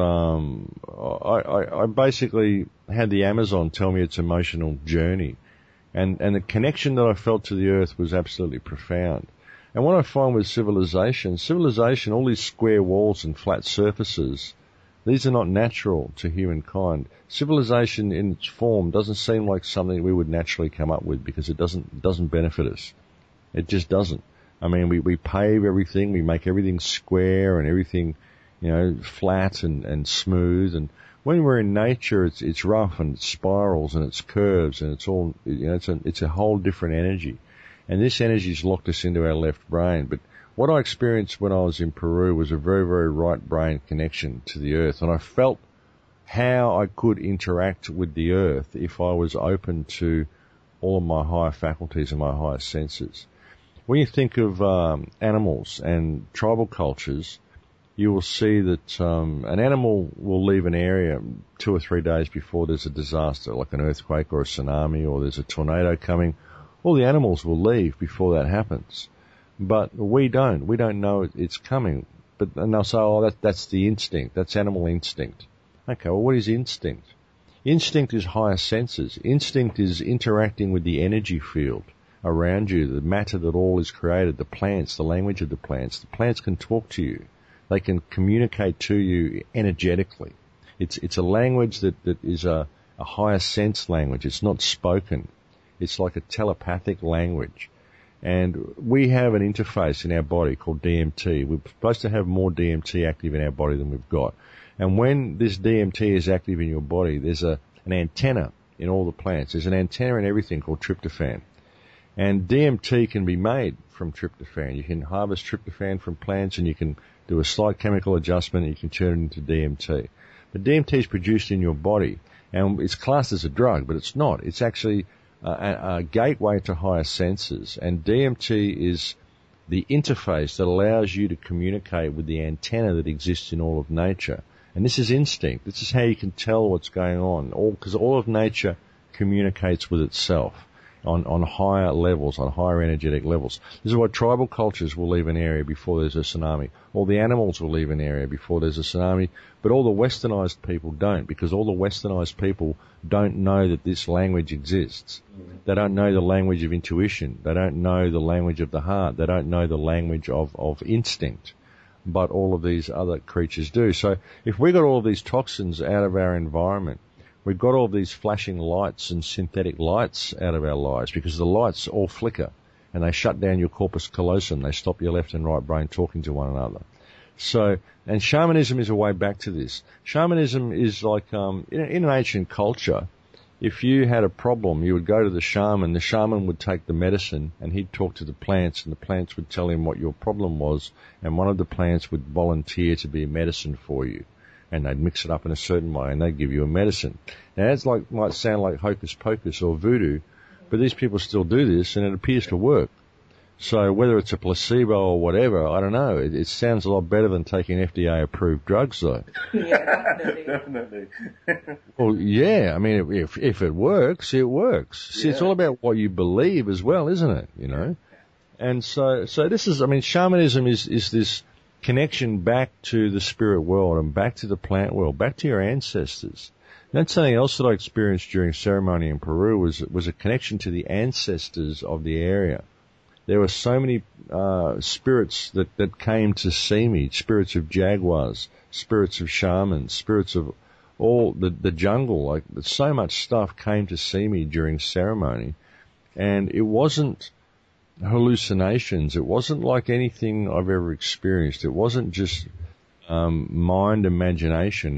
I basically had the Amazon tell me its emotional journey, and the connection that I felt to the earth was absolutely profound. And what I find with civilization, all these square walls and flat surfaces, these are not natural to humankind. Civilization in its form doesn't seem like something we would naturally come up with, because it doesn't benefit us. It just doesn't. I mean, we pave everything, we make everything square and everything, you know, flat and smooth. And when we're in nature, it's rough and it spirals and it's curves and it's all, you know, it's a whole different energy. And this energy's locked us into our left brain. But what I experienced when I was in Peru was a very, very right brain connection to the earth, and I felt how I could interact with the earth if I was open to all of my higher faculties and my higher senses. When you think of animals and tribal cultures, you will see that an animal will leave an area 2 or 3 days before there's a disaster, like an earthquake or a tsunami or there's a tornado coming. All the animals will leave before that happens. But we don't. We don't know it's coming. And they'll say, oh, that's the instinct. That's animal instinct. Okay, well, what is instinct? Instinct is higher senses. Instinct is interacting with the energy field around you, the matter that all is created, the plants, the language of the plants. The plants can talk to you. They can communicate to you energetically. It's a language that is a higher sense language. It's not spoken. It's like a telepathic language. And we have an interface in our body called DMT. We're supposed to have more DMT active in our body than we've got. And when this DMT is active in your body, there's an antenna in all the plants. There's an antenna in everything called tryptophan. And DMT can be made from tryptophan. You can harvest tryptophan from plants and you can do a slight chemical adjustment and you can turn it into DMT. But DMT is produced in your body and it's classed as a drug, but it's not. It's actually a gateway to higher senses. And DMT is the interface that allows you to communicate with the antenna that exists in all of nature. And this is instinct. This is how you can tell what's going on. Because all of nature communicates with itself on higher levels, on higher energetic levels. This is why tribal cultures will leave an area before there's a tsunami. All the animals will leave an area before there's a tsunami. But all the westernized people don't, because all the westernized people don't know that this language exists. They don't know the language of intuition. They don't know the language of the heart. They don't know the language of instinct. But all of these other creatures do. So if we got all of these toxins out of our environment, we've got all these flashing lights and synthetic lights out of our lives because the lights all flicker and they shut down your corpus callosum. They stop your left and right brain talking to one another. So, and shamanism is a way back to this. Shamanism is like, in an ancient culture, if you had a problem, you would go to the shaman would take the medicine and he'd talk to the plants and the plants would tell him what your problem was and one of the plants would volunteer to be a medicine for you. And they'd mix it up in a certain way and they'd give you a medicine. Now that's might sound like hocus pocus or voodoo, but these people still do this and it appears to work. So whether it's a placebo or whatever, I don't know. It sounds a lot better than taking FDA approved drugs though. Yeah, Definitely. Well, yeah, I mean, if it works, it works. See, it's all about what you believe as well, isn't it? You know? And so this is, I mean, shamanism is this connection back to the spirit world and back to the plant world, back to your ancestors. That's something else that I experienced during ceremony in Peru was a connection to the ancestors of the area. There were so many spirits that came to see me, spirits of jaguars, spirits of shamans, spirits of all the jungle. Like so much stuff came to see me during ceremony, and it wasn't hallucinations. It wasn't like anything I've ever experienced. It wasn't just mind imagination.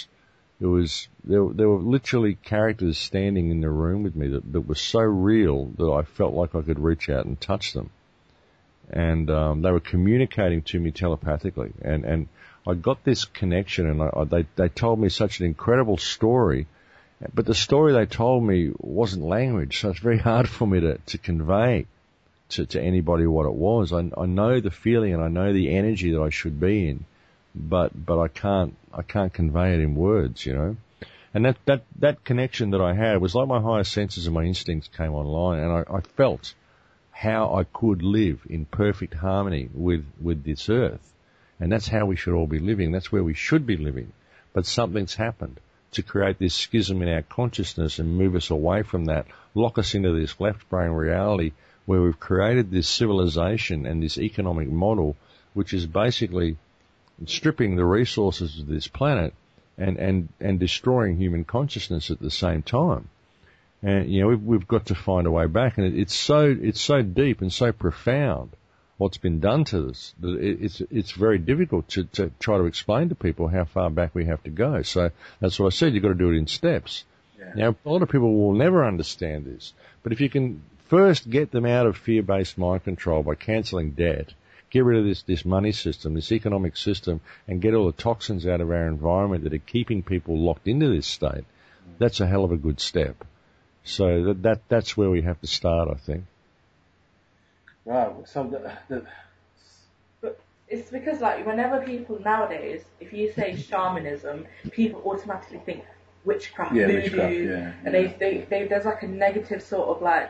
There were literally characters standing in the room with me that were so real that I felt like I could reach out and touch them. And they were communicating to me telepathically. And I got this connection and they told me such an incredible story. But the story they told me wasn't language, so it's very hard for me to convey to anybody what it was. I know the feeling and I know the energy that I should be in, but I can't convey it in words, you know. And that connection that I had was like my higher senses and my instincts came online, and I felt how I could live in perfect harmony with this earth. And that's how we should all be living. That's where we should be living. But something's happened to create this schism in our consciousness and move us away from that, lock us into this left brain reality where we've created this civilization and this economic model, which is basically stripping the resources of this planet and destroying human consciousness at the same time. And, you know, we've got to find a way back. And it's so deep and so profound what's been done to us that it's very difficult to try to explain to people how far back we have to go. So that's what I said. You've got to do it in steps. Yeah. Now, a lot of people will never understand this. But if you can first get them out of fear-based mind control by cancelling debt, get rid of this money system, this economic system, and get all the toxins out of our environment that are keeping people locked into this state, that's a hell of a good step. So that's where we have to start, I think. Wow. So But it's because, like, whenever people nowadays, if you say shamanism, people automatically think witchcraft, voodoo, and they there's like a negative sort of like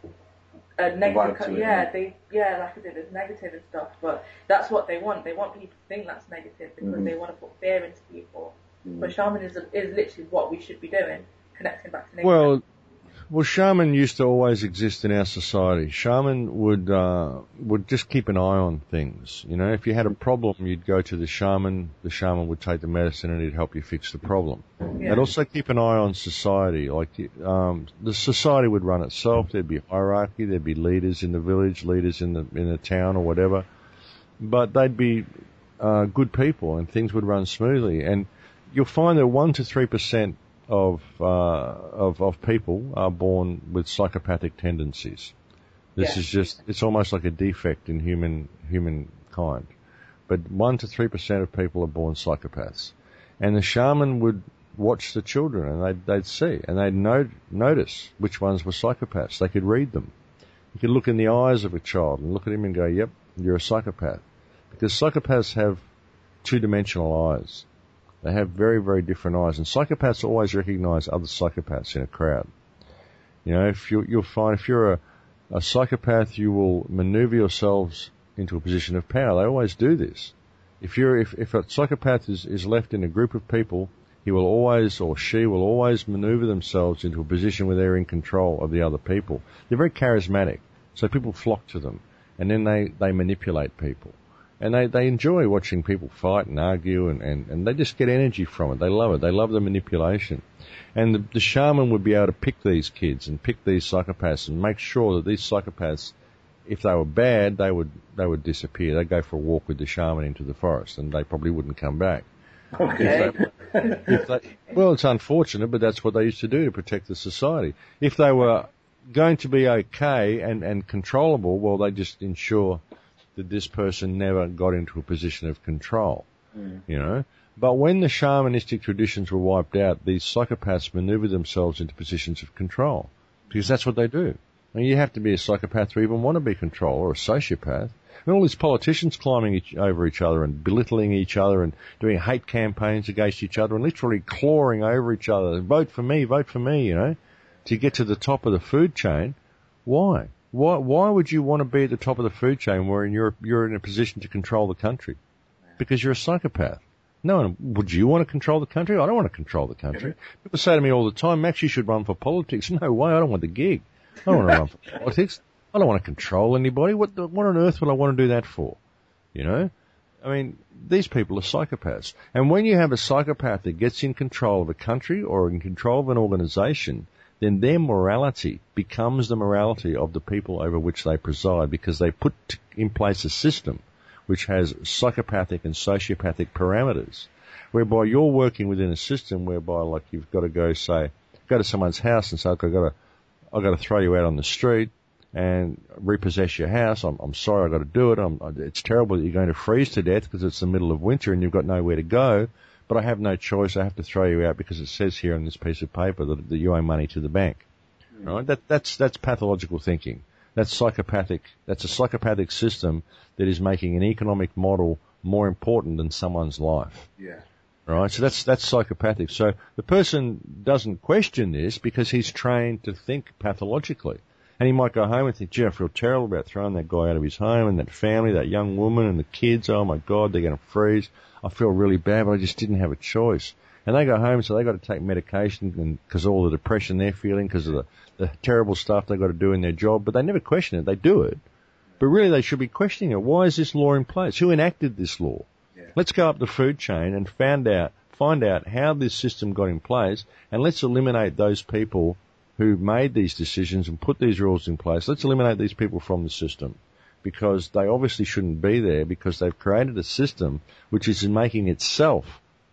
a negative, like I said, it's negative and stuff. But that's what they want. They want people to think that's negative because they want to put fear into people. But shamanism is literally what we should be doing, connecting back to nature. Well, shaman used to always exist in our society. Shaman would just keep an eye on things. You know, if you had a problem, you'd go to the shaman would take the medicine and he'd help you fix the problem. Yeah. They'd also keep an eye on society. Like, the society would run itself. There'd be hierarchy. There'd be leaders in the village, leaders in the town or whatever. But they'd be, good people and things would run smoothly. And you'll find that 1 to 3% of people are born with psychopathic tendencies. This is just, it's almost like a defect in humankind. But 1 to 3% of people are born psychopaths. And the shaman would watch the children and they'd see, and they'd notice which ones were psychopaths. They could read them. You could look in the eyes of a child and look at him and go, yep, you're a psychopath. Because psychopaths have two-dimensional eyes. They have very, very different eyes. And psychopaths always recognize other psychopaths in a crowd. You know, you'll find if you're a psychopath, you will maneuver yourselves into a position of power. They always do this. If a psychopath is left in a group of people, he will always, or she will always maneuver themselves into a position where they're in control of the other people. They're very charismatic. So people flock to them. And then they manipulate people. And they enjoy watching people fight and argue and they just get energy from it. They love it. They love the manipulation. And the shaman would be able to pick these kids and pick these psychopaths and make sure that these psychopaths, if they were bad, they would disappear. They'd go for a walk with the shaman into the forest and they probably wouldn't come back. Okay. Well, it's unfortunate, but that's what they used to do to protect the society. If they were going to be okay and controllable, well, they just ensure that this person never got into a position of control, you know. But when the shamanistic traditions were wiped out, these psychopaths maneuvered themselves into positions of control because that's what they do. I mean, you have to be a psychopath to even want to be control, or a sociopath. And all these politicians climbing over each other and belittling each other and doing hate campaigns against each other and literally clawing over each other. Vote for me, you know, to get to the top of the food chain. Why? Why would you want to be at the top of the food chain where you're in a position to control the country? Because you're a psychopath. No, would you want to control the country? I don't want to control the country. People say to me all the time, Max, you should run for politics. No way, I don't want the gig. I don't want to run for politics. I don't want to control anybody. What on earth would I want to do that for? You know? I mean, these people are psychopaths. And when you have a psychopath that gets in control of a country or in control of an organization, then their morality becomes the morality of the people over which they preside because they put in place a system which has psychopathic and sociopathic parameters, whereby you're working within a system whereby, like, you've got to go to someone's house and say, I've got to throw you out on the street and repossess your house. I'm sorry, I've got to do it. It's terrible that you're going to freeze to death because it's the middle of winter and you've got nowhere to go. But I have no choice. I have to throw you out because it says here on this piece of paper that you owe money to the bank. Right? That's pathological thinking. That's psychopathic. That's a psychopathic system that is making an economic model more important than someone's life. Yeah. Right? So that's psychopathic. So the person doesn't question this because he's trained to think pathologically. And he might go home and think, gee, I feel terrible about throwing that guy out of his home and that family, that young woman and the kids. Oh my God, they're going to freeze. I feel really bad, but I just didn't have a choice. And they go home, so they got to take medication and because of all the depression they're feeling, because of the terrible stuff they got to do in their job. But they never question it. They do it. But really, they should be questioning it. Why is this law in place? Who enacted this law? Yeah. Let's go up the food chain and find out how this system got in place, and let's eliminate those people who made these decisions and put these rules in place. Let's eliminate these people from the system because they obviously shouldn't be there because they've created a system which is making itself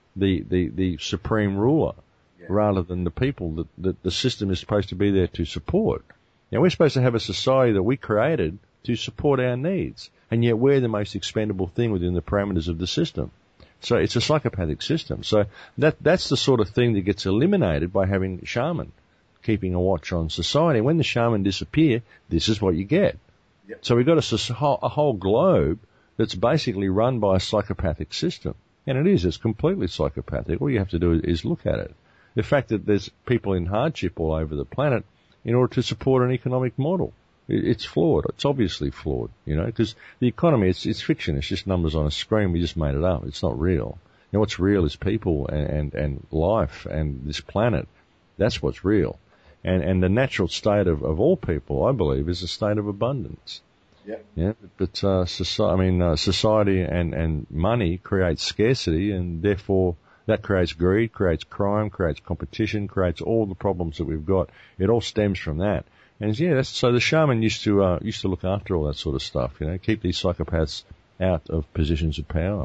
the supreme ruler rather than the people that the system is supposed to be there to support. Now, we're supposed to have a society that we created to support our needs. And yet we're the most expendable thing within the parameters of the system. So it's a psychopathic system. So that's the sort of thing that gets eliminated by having shaman keeping a watch on society. When the shaman disappear, this is what you get. Yep. So we've got a whole globe that's basically run by a psychopathic system. And it is. It's completely psychopathic. All you have to do is look at it. The fact that there's people in hardship all over the planet in order to support an economic model. It's flawed. It's obviously flawed, because the economy, it's fiction. It's just numbers on a screen. We just made it up. It's not real. What's real is people and life and this planet. That's what's real. And the natural state of all people, I believe, is a state of abundance. Yep. Yeah. But, society and money creates scarcity, and therefore that creates greed, creates crime, creates competition, creates all the problems that we've got. It all stems from that. And so the shaman used to look after all that sort of stuff, keep these psychopaths out of positions of power.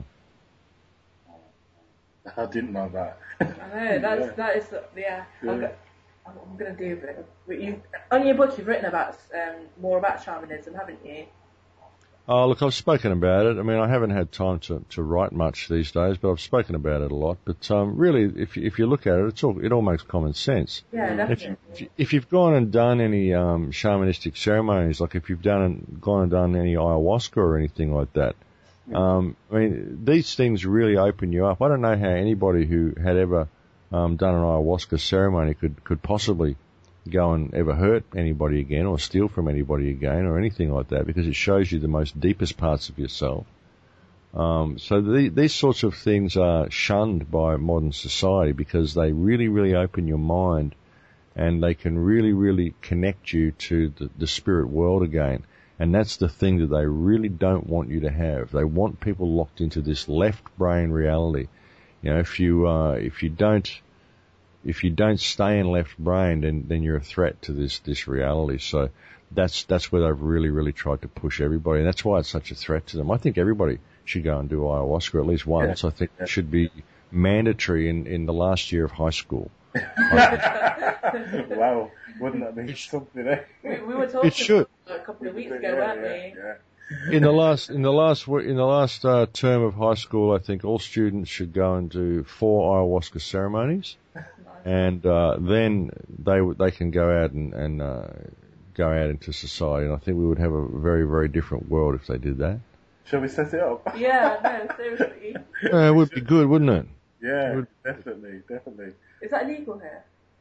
I didn't know that. I know, that is. I'm going to do a bit. On your book, you've written about more about shamanism, haven't you? Oh, look, I've spoken about it. I mean, I haven't had time to write much these days, but I've spoken about it a lot. But really, if you look at it, it all makes common sense. Yeah, definitely. If you've gone and done any shamanistic ceremonies, like if you've gone and done any ayahuasca or anything like that, I mean, these things really open you up. I don't know how anybody who had ever done an ayahuasca ceremony could possibly go and ever hurt anybody again or steal from anybody again or anything like that, because it shows you the most deepest parts of yourself. So these sorts of things are shunned by modern society because they really, really open your mind, and they can really, really connect you to the spirit world again. And that's the thing that they really don't want you to have. They want people locked into this left brain reality. If you don't stay in left brain, then you're a threat to this reality. So that's where they've really, really tried to push everybody, and that's why it's such a threat to them. I think everybody should go and do ayahuasca at least once. Yeah. I think it should be mandatory in the last year of high school. Wow, wouldn't that be something? Eh? We were talking it should. A couple of weeks ago, weren't we? Yeah. In the last term of high school, I think all students should go and do 4 ayahuasca ceremonies. And then they can go out and go out into society, and I think we would have a very, very different world if they did that. Shall we set it up? Yeah, no, seriously. It would be good, wouldn't it? Yeah, definitely. Is that illegal here?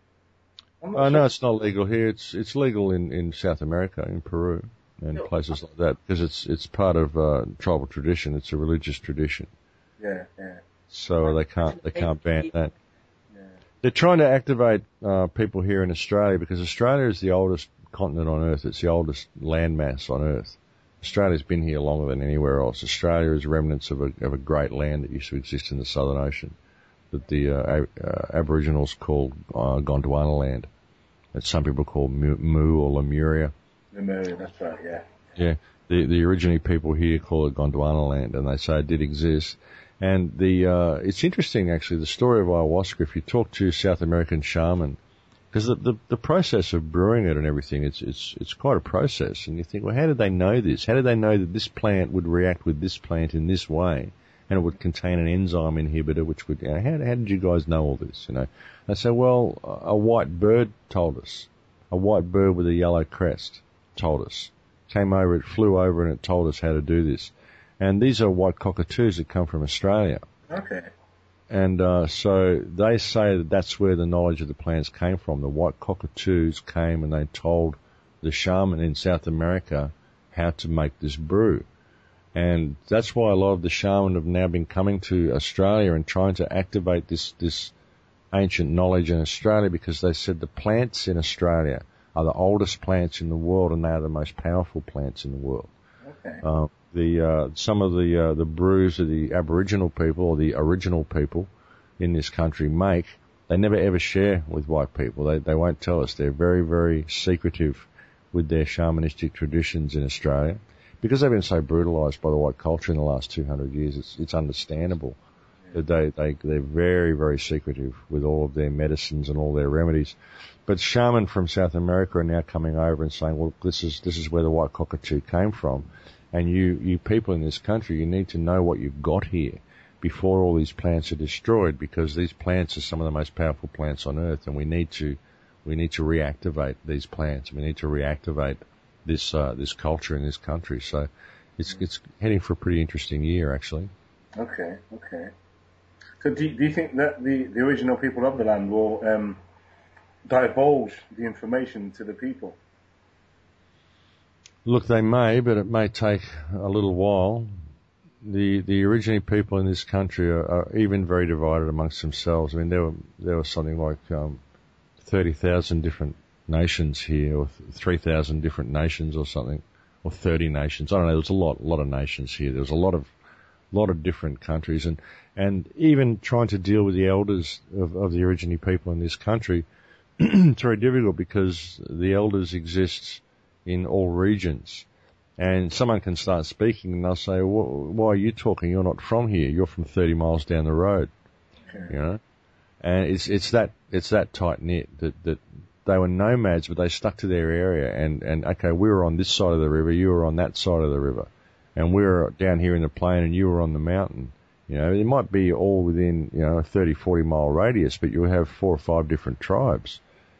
No, it's not legal here. It's legal in South America, in Peru, and places like that, because it's part of tribal tradition. It's a religious tradition. Yeah. So they can't ban that. They're trying to activate people here in Australia, because Australia is the oldest continent on Earth. It's the oldest landmass on Earth. Australia's been here longer than anywhere else. Australia is remnants of a great land that used to exist in the Southern Ocean that the Aboriginals called Gondwana land. That some people call Mu or Lemuria. Lemuria, that's right, yeah. Yeah, the original people here call it Gondwana land, and they say it did exist. And it's interesting actually, the story of ayahuasca. If you talk to South American shaman, because the process of brewing it and everything, it's quite a process. And you think, well, how did they know this? How did they know that this plant would react with this plant in this way, and it would contain an enzyme inhibitor, which would, how did you guys know all this? They say, well, a white bird told us. A white bird with a yellow crest told us. Came over, it flew over, and it told us how to do this. And these are white cockatoos that come from Australia. Okay. And so they say that that's where the knowledge of the plants came from. The white cockatoos came and they told the shaman in South America how to make this brew. And that's why a lot of the shaman have now been coming to Australia and trying to activate this ancient knowledge in Australia, because they said the plants in Australia are the oldest plants in the world, and they are the most powerful plants in the world. Okay. Some of the brews that the Aboriginal people or the original people in this country make, they never ever share with white people. They won't tell us. They're very, very secretive with their shamanistic traditions in Australia, because they've been so brutalised by the white culture in the last 200 years. It's understandable. They're very, very secretive with all of their medicines and all their remedies. But shaman from South America are now coming over and saying, well, this is where the white cockatoo came from. And you people in this country, you need to know what you've got here before all these plants are destroyed, because these plants are some of the most powerful plants on earth, and we need to reactivate these plants. We need to reactivate this culture in this country. So it's heading for a pretty interesting year, actually. Okay. So do you think that the original people of the land will divulge the information to the people? Look, they may, but it may take a little while. The original people in this country are even very divided amongst themselves. I mean, there was something like 30,000 different nations here, or 3,000 different nations or something, or 30 nations. I don't know. There was a lot of nations here. There was a lot of different countries, and even trying to deal with the elders of the original people in this country, it's very difficult because the elders exist in all regions. And someone can start speaking and they'll say, why are you talking? You're not from here. You're from 30 miles down the road. Okay. You know? And it's that tight knit that they were nomads, but they stuck to their area, and okay, we were on this side of the river, you were on that side of the river, and we were down here in the plain and you were on the mountain. You know, it might be all within, a 30, 40 mile radius, but you'll have 4 or 5 different tribes,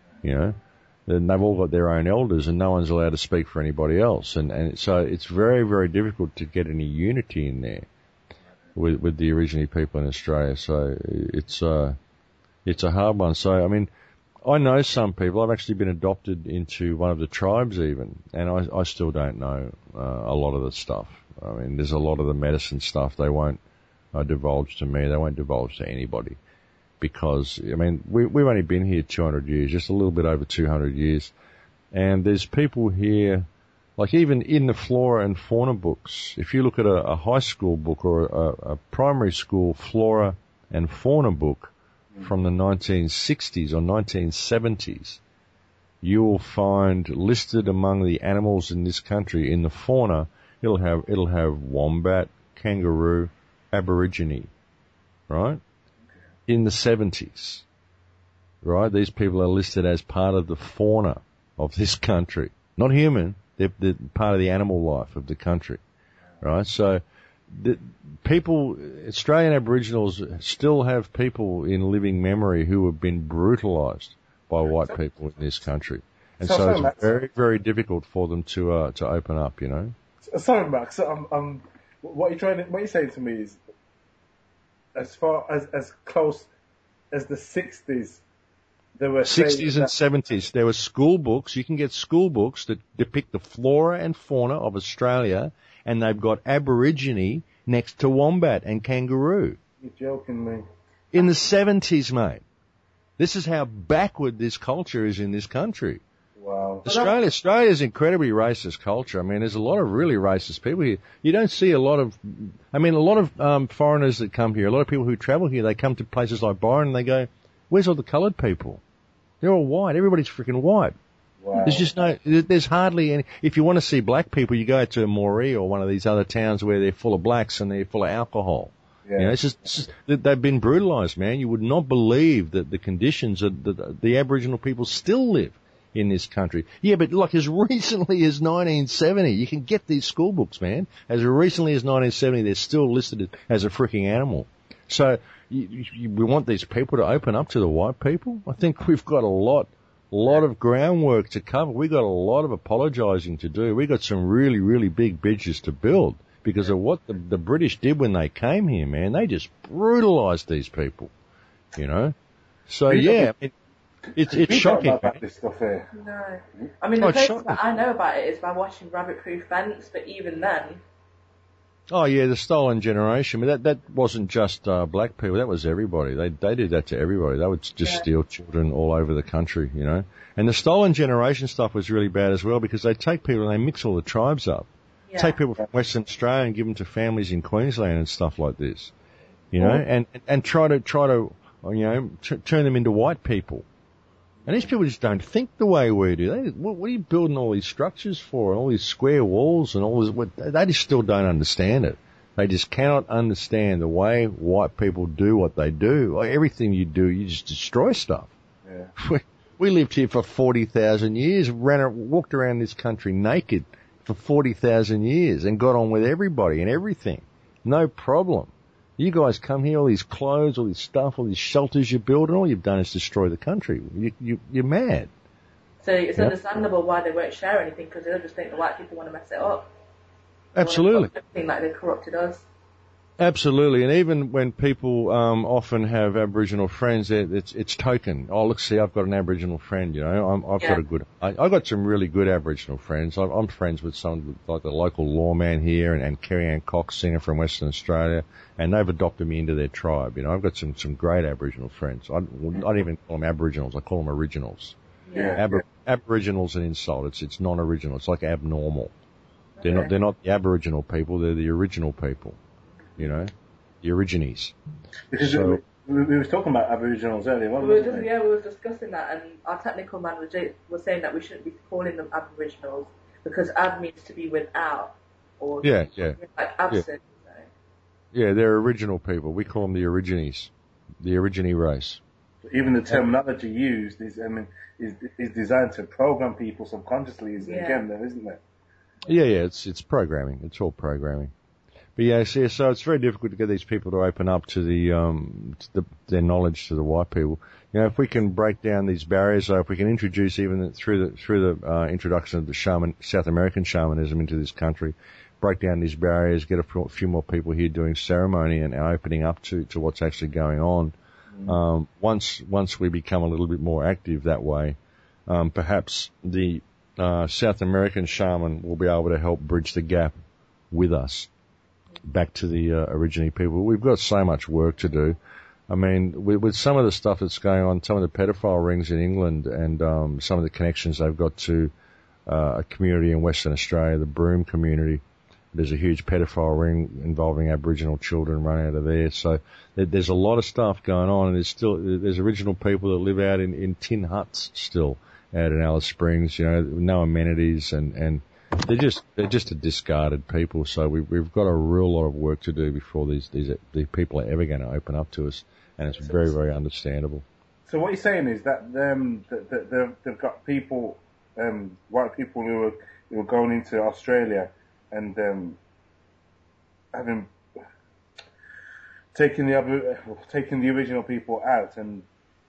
and they've all got their own elders, and no one's allowed to speak for anybody else. And so it's very, very difficult to get any unity in there with the original people in Australia. So it's a hard one. So, I mean, I know some people. I've actually been adopted into one of the tribes even, and I still don't know a lot of the stuff. I mean, there's a lot of the medicine stuff they won't divulge to me. They won't divulge to anybody. Because, I mean, we've only been here 200 years, just a little bit over 200 years. And there's people here, like even in the flora and fauna books, if you look at a high school book or a primary school flora and fauna book from the 1960s or 1970s, you will find listed among the animals in this country, in the fauna, it'll have wombat, kangaroo, aborigine, right? In the 70s, right? These people are listed as part of the fauna of this country. Not human, they're part of the animal life of the country, right? So the people, Australian Aboriginals still have people in living memory who have been brutalised by white people in this country. And so it's very, very difficult for them to open up, Sorry, Max, what you're saying to me is, as far as close as the 60s, there were 60s and 70s. There were school books. You can get school books that depict the flora and fauna of Australia, and they've got Aborigine next to wombat and kangaroo. You're joking me. In the 70s, mate. This is how backward this culture is in this country. Wow. Australia's incredibly racist culture. I mean, there's a lot of really racist people here. You don't see a lot of foreigners that come here, a lot of people who travel here, they come to places like Byron and they go, where's all the coloured people? They're all white. Everybody's freaking white. Wow. There's hardly any. If you want to see black people, you go to Moree or one of these other towns where they're full of blacks and they're full of alcohol. Yeah. It's just they've been brutalised, man. You would not believe that the conditions that the Aboriginal people still live in this country. Yeah, but like as recently as 1970, you can get these school books, man. As recently as 1970, they're still listed as a freaking animal. So we want these people to open up to the white people. I think we've got a lot of groundwork to cover. We've got a lot of apologising to do. We've got some really, really big bridges to build because of what the British did when they came here, man. They just brutalised these people, So, yeah, it's shocking. About this stuff here. No. I mean, the closest that I know about it is by watching Rabbit Proof Fence, but even then... Oh, yeah, the Stolen Generation. But that wasn't just black people. That was everybody. They did that to everybody. They would just steal children all over the country, And the Stolen Generation stuff was really bad as well because they take people and they mix all the tribes up. Yeah. Take people from Western Australia and give them to families in Queensland and stuff like this, and try to turn them into white people. And these people just don't think the way we do. What are you building all these structures for? All these square walls and all this? They just still don't understand it. They just cannot understand the way white people do what they do. Like everything you do, you just destroy stuff. Yeah. We lived here for 40,000 years, walked around this country naked for 40,000 years and got on with everybody and everything. No problem. You guys come here, all these clothes, all this stuff, all these shelters you build, and all you've done is destroy the country. You're mad. So it's understandable why they won't share anything, because they'll just think the white people want to mess it up. Absolutely. Everything like they corrupted us. Absolutely, and even when people often have Aboriginal friends, it's token. Oh, look, see, I've got an Aboriginal friend. You know, I've got some really good Aboriginal friends. I'm friends with some like the local lawman here and Kerry Ann Cox, singer from Western Australia, and they've adopted me into their tribe. You know, I've got some great Aboriginal friends. I don't even call them Aboriginals. I call them originals. Yeah. Aboriginal's an insult. It's non-original. It's like abnormal. Okay. They're not the Aboriginal people. They're the original people. You know, the origines. Because we were talking about Aboriginals earlier, weren't we? Yeah, we were discussing that, and our technical man was saying that we shouldn't be calling them Aboriginals because ab means to be without, or like absent. Yeah, they're original people. We call them the origines, the origine race. Even the terminology used is designed to program people subconsciously, isn't it? Yeah, it's programming. It's all programming. But yeah, so it's very difficult to get these people to open up to their knowledge to the white people. You know, if we can break down these barriers, if we can introduce even through the introduction of the South American shamanism into this country, break down these barriers, get a few more people here doing ceremony and opening up to what's actually going on. Once we become a little bit more active that way, perhaps the South American shaman will be able to help bridge the gap with us back to the originating people. We've got so much work to do. I mean, with some of the stuff that's going on, some of the pedophile rings in England and some of the connections they've got to a community in Western Australia, the Broome community. There's a huge pedophile ring involving Aboriginal children run out of there. So there's a lot of stuff going on, and there's Aboriginal people that live out in tin huts still out in Alice Springs, you know, no amenities, and they're just a discarded people. So we've got a real lot of work to do before these people are ever going to open up to us, and it's very, very understandable. So what you're saying is that they've got people, white people who are going into Australia and having taking the original people out and.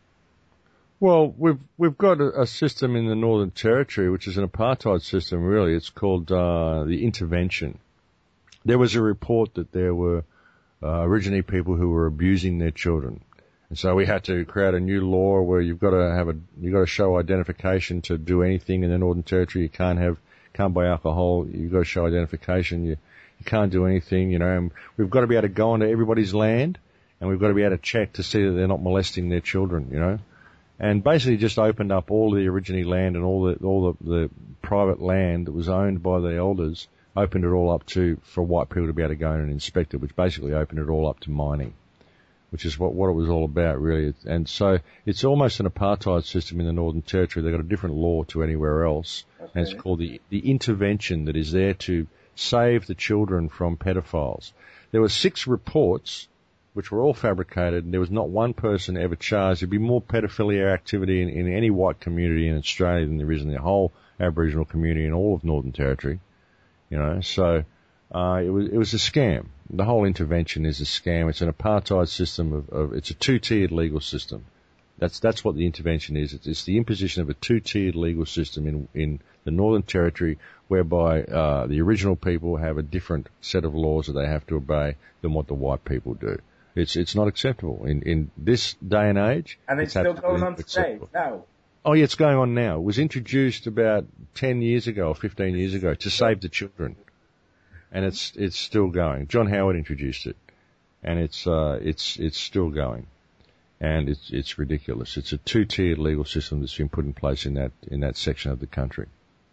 Well, we've got a system in the Northern Territory, which is an apartheid system, really. It's called the intervention. There was a report that there were originally people who were abusing their children, and so we had to create a new law where you've got to show identification to do anything in the Northern Territory. You can't buy alcohol. You've got to show identification. You can't do anything, you know. And we've got to be able to go onto everybody's land, and we've got to be able to check to see that they're not molesting their children, you know. And basically just opened up all the originating land and all the private land that was owned by the elders, opened it all up for white people to be able to go in and inspect it, which basically opened it all up to mining, which is what it was all about, really. And so it's almost an apartheid system in the Northern Territory. They've got a different law to anywhere else, and it's called the intervention that is there to save the children from pedophiles. There were 6 reports which were all fabricated, and there was not one person ever charged. There'd be more pedophilia activity in any white community in Australia than there is in the whole Aboriginal community in all of Northern Territory, you know. So it was a scam. The whole intervention is a scam. It's an apartheid system it's a 2-tiered legal system. That's what the intervention is. It's the imposition of a 2-tiered legal system in the Northern Territory, whereby the original people have a different set of laws that they have to obey than what the white people do. It's not acceptable in this day and age. And it's still going on today, now. Oh yeah, it's going on now. It was introduced about 10 years ago or 15 years ago to save the children. And it's still going. John Howard introduced it. And it's still going. And it's ridiculous. It's a 2-tiered legal system that's been put in place in that section of the country.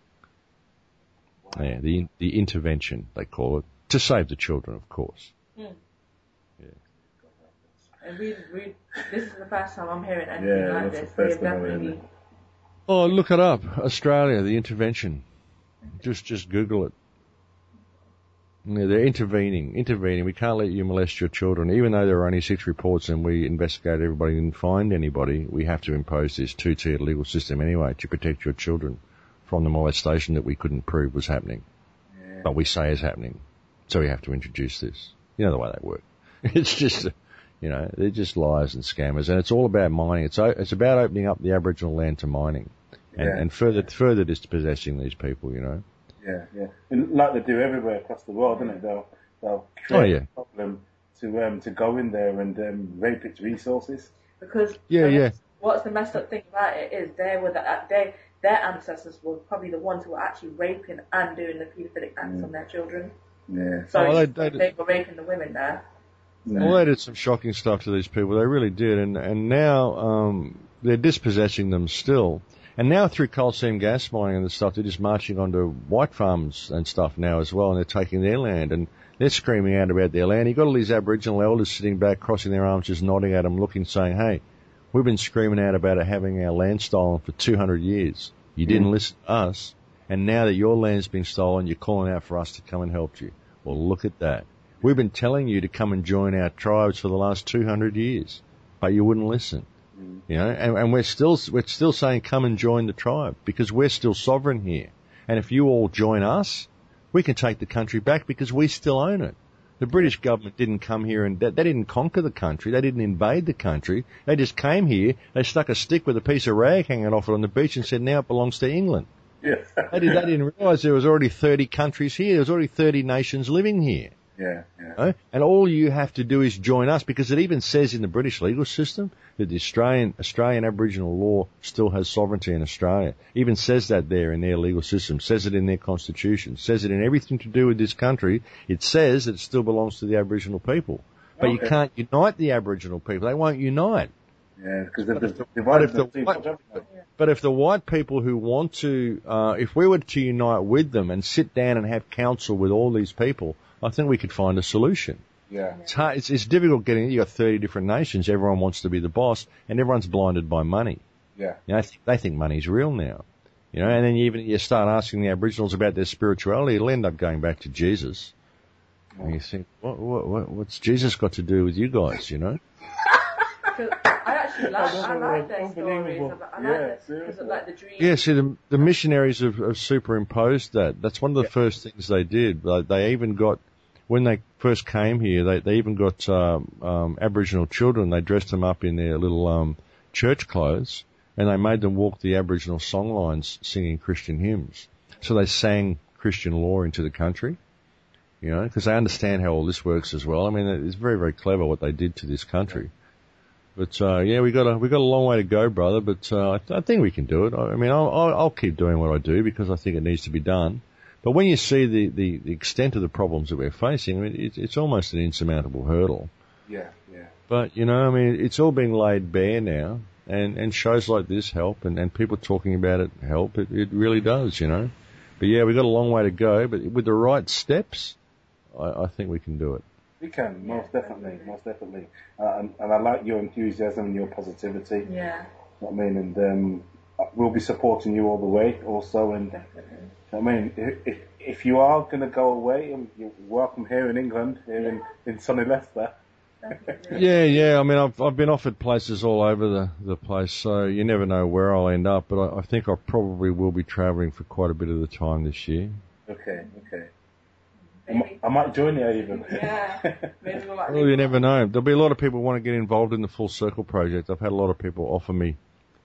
Yeah, the intervention, they call it, to save the children, of course. Mm. Yeah. And this is the first time I'm hearing anything like this. The definitely. Oh, look it up. Australia, the intervention. Just Google it. Yeah, they're intervening. We can't let you molest your children. Even though there are only 6 reports and we investigated everybody and didn't find anybody, we have to impose this 2-tiered legal system anyway to protect your children from the molestation that we couldn't prove was happening. Yeah. But we say is happening. So we have to introduce this. You know the way they work. It's just, they're just liars and scammers, and it's all about mining. It's about opening up the Aboriginal land to mining and further dispossessing these people, Yeah, yeah. And like they do everywhere across the world, isn't it? They'll create a problem to go in there and rape its resources. Because what's the messed up thing about it is their ancestors were probably the ones who were actually raping and doing the paedophilic acts on their children. Yeah. So they were raping the women there. Well, they did some shocking stuff to these people. They really did, and now they're dispossessing them still. And now through coal seam gas mining and the stuff, they're just marching onto white farms and stuff now as well, and they're taking their land, and they're screaming out about their land. You've got all these Aboriginal elders sitting back, crossing their arms, just nodding at them, looking, saying, hey, we've been screaming out about it having our land stolen for 200 years. You didn't listen to us, and now that your land's been stolen, you're calling out for us to come and help you. Well, look at that. We've been telling you to come and join our tribes for the last 200 years, but you wouldn't listen. And we're still saying come and join the tribe because we're still sovereign here. And if you all join us, we can take the country back because we still own it. The British government didn't come here and they didn't conquer the country. They didn't invade the country. They just came here. They stuck a stick with a piece of rag hanging off it on the beach and said, now it belongs to England. Yeah. They didn't realise there was already 30 countries here. There was already 30 nations living here. Yeah, yeah. And all you have to do is join us, because it even says in the British legal system that the Australian Aboriginal law still has sovereignty in Australia. It even says that there in their legal system, says it in their constitution, says it in everything to do with this country. It says that it still belongs to the Aboriginal people. But you can't unite the Aboriginal people. They won't unite. Yeah, because they've divided But if the white people who want to, if we were to unite with them and sit down and have counsel with all these people, I think we could find a solution. Yeah. It's hard. It's difficult getting. You got 30 different nations. Everyone wants to be the boss, and everyone's blinded by money. Yeah. They think money's real now. And then you start asking the Aboriginals about their spirituality, it'll end up going back to Jesus. Oh. And you think, what's Jesus got to do with you guys? I like their stories. I like the dreams. Yeah, see, the missionaries have superimposed that. That's one of the first things they did. They even got, when they first came here, they even got Aboriginal children. They dressed them up in their little church clothes, and they made them walk the Aboriginal songlines singing Christian hymns. So they sang Christian law into the country, because they understand how all this works as well. I mean, it's very, very clever what they did to this country. But we got a long way to go, brother. But I think we can do it. I mean, I'll keep doing what I do because I think it needs to be done. But when you see the extent of the problems that we're facing, I mean, it's almost an insurmountable hurdle. Yeah, yeah. But I mean, it's all being laid bare now, and shows like this help, and people talking about it help. It really does, But yeah, we've got a long way to go. But with the right steps, I think we can do it. We can, most definitely. And I like your enthusiasm and your positivity. Yeah. I mean, and we'll be supporting you all the way also. And definitely. I mean, if you are going to go away, you're welcome here in England, here in sunny Leicester. Yeah. I mean, I've been offered places all over the place, so you never know where I'll end up. But I think I probably will be travelling for quite a bit of the time this year. Okay. I might join you even. Yeah. Maybe we might. Well, you never know. There'll be a lot of people who want to get involved in the Full Circle project. I've had a lot of people offer me,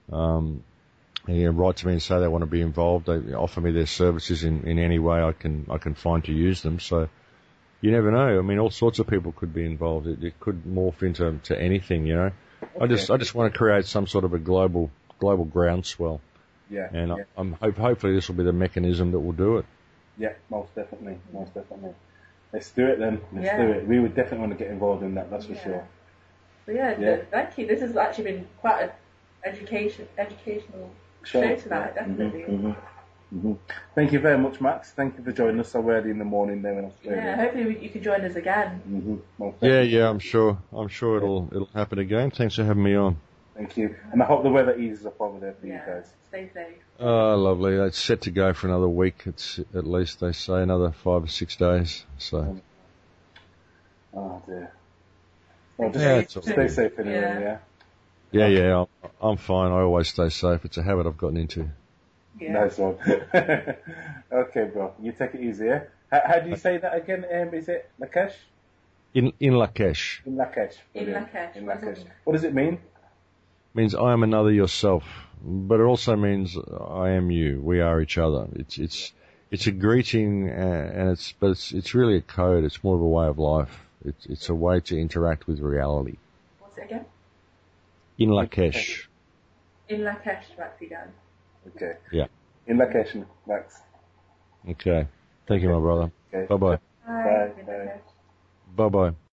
write to me and say they want to be involved. They offer me their services in any way I can find to use them. So you never know. I mean, all sorts of people could be involved. It could morph into anything, Okay. I just want to create some sort of a global groundswell. Yeah. And I'm hopefully this will be the mechanism that will do it. Yeah, most definitely. Let's do it then. Let's do it. We would definitely want to get involved in that, that's for sure. But thank you. This has actually been quite an educational show tonight, definitely. Mm-hmm. Thank you very much, Max. Thank you for joining us so early in the morning there in Australia. Yeah, hopefully you can join us again. Mm-hmm. Yeah, I'm sure it'll happen again. Thanks for having me on. Thank you. And I hope the weather eases up over there for you guys. Stay safe. Oh, lovely. It's set to go for another week. It's at least, they say, another 5 or 6 days. So. Oh, dear. Well, just stay safe anyway, Yeah, I'm fine. I always stay safe. It's a habit I've gotten into. Yeah. Nice one. Okay, bro. You take it easy, yeah? How do you say that again? Is it Lakesh? In Lakesh. In Lakesh. In Lakesh. In Lakesh. What does it mean? Means I am another yourself, but it also means I am you. We are each other. It's a greeting, and it's really a code. It's more of a way of life. It's a way to interact with reality. What's it again? In Lakesh. In Lakesh, Maxigan. Okay. Yeah. In Lakesh, Max. Okay. Thank you, my brother. Okay. Bye-bye. Bye. Bye. Bye-bye.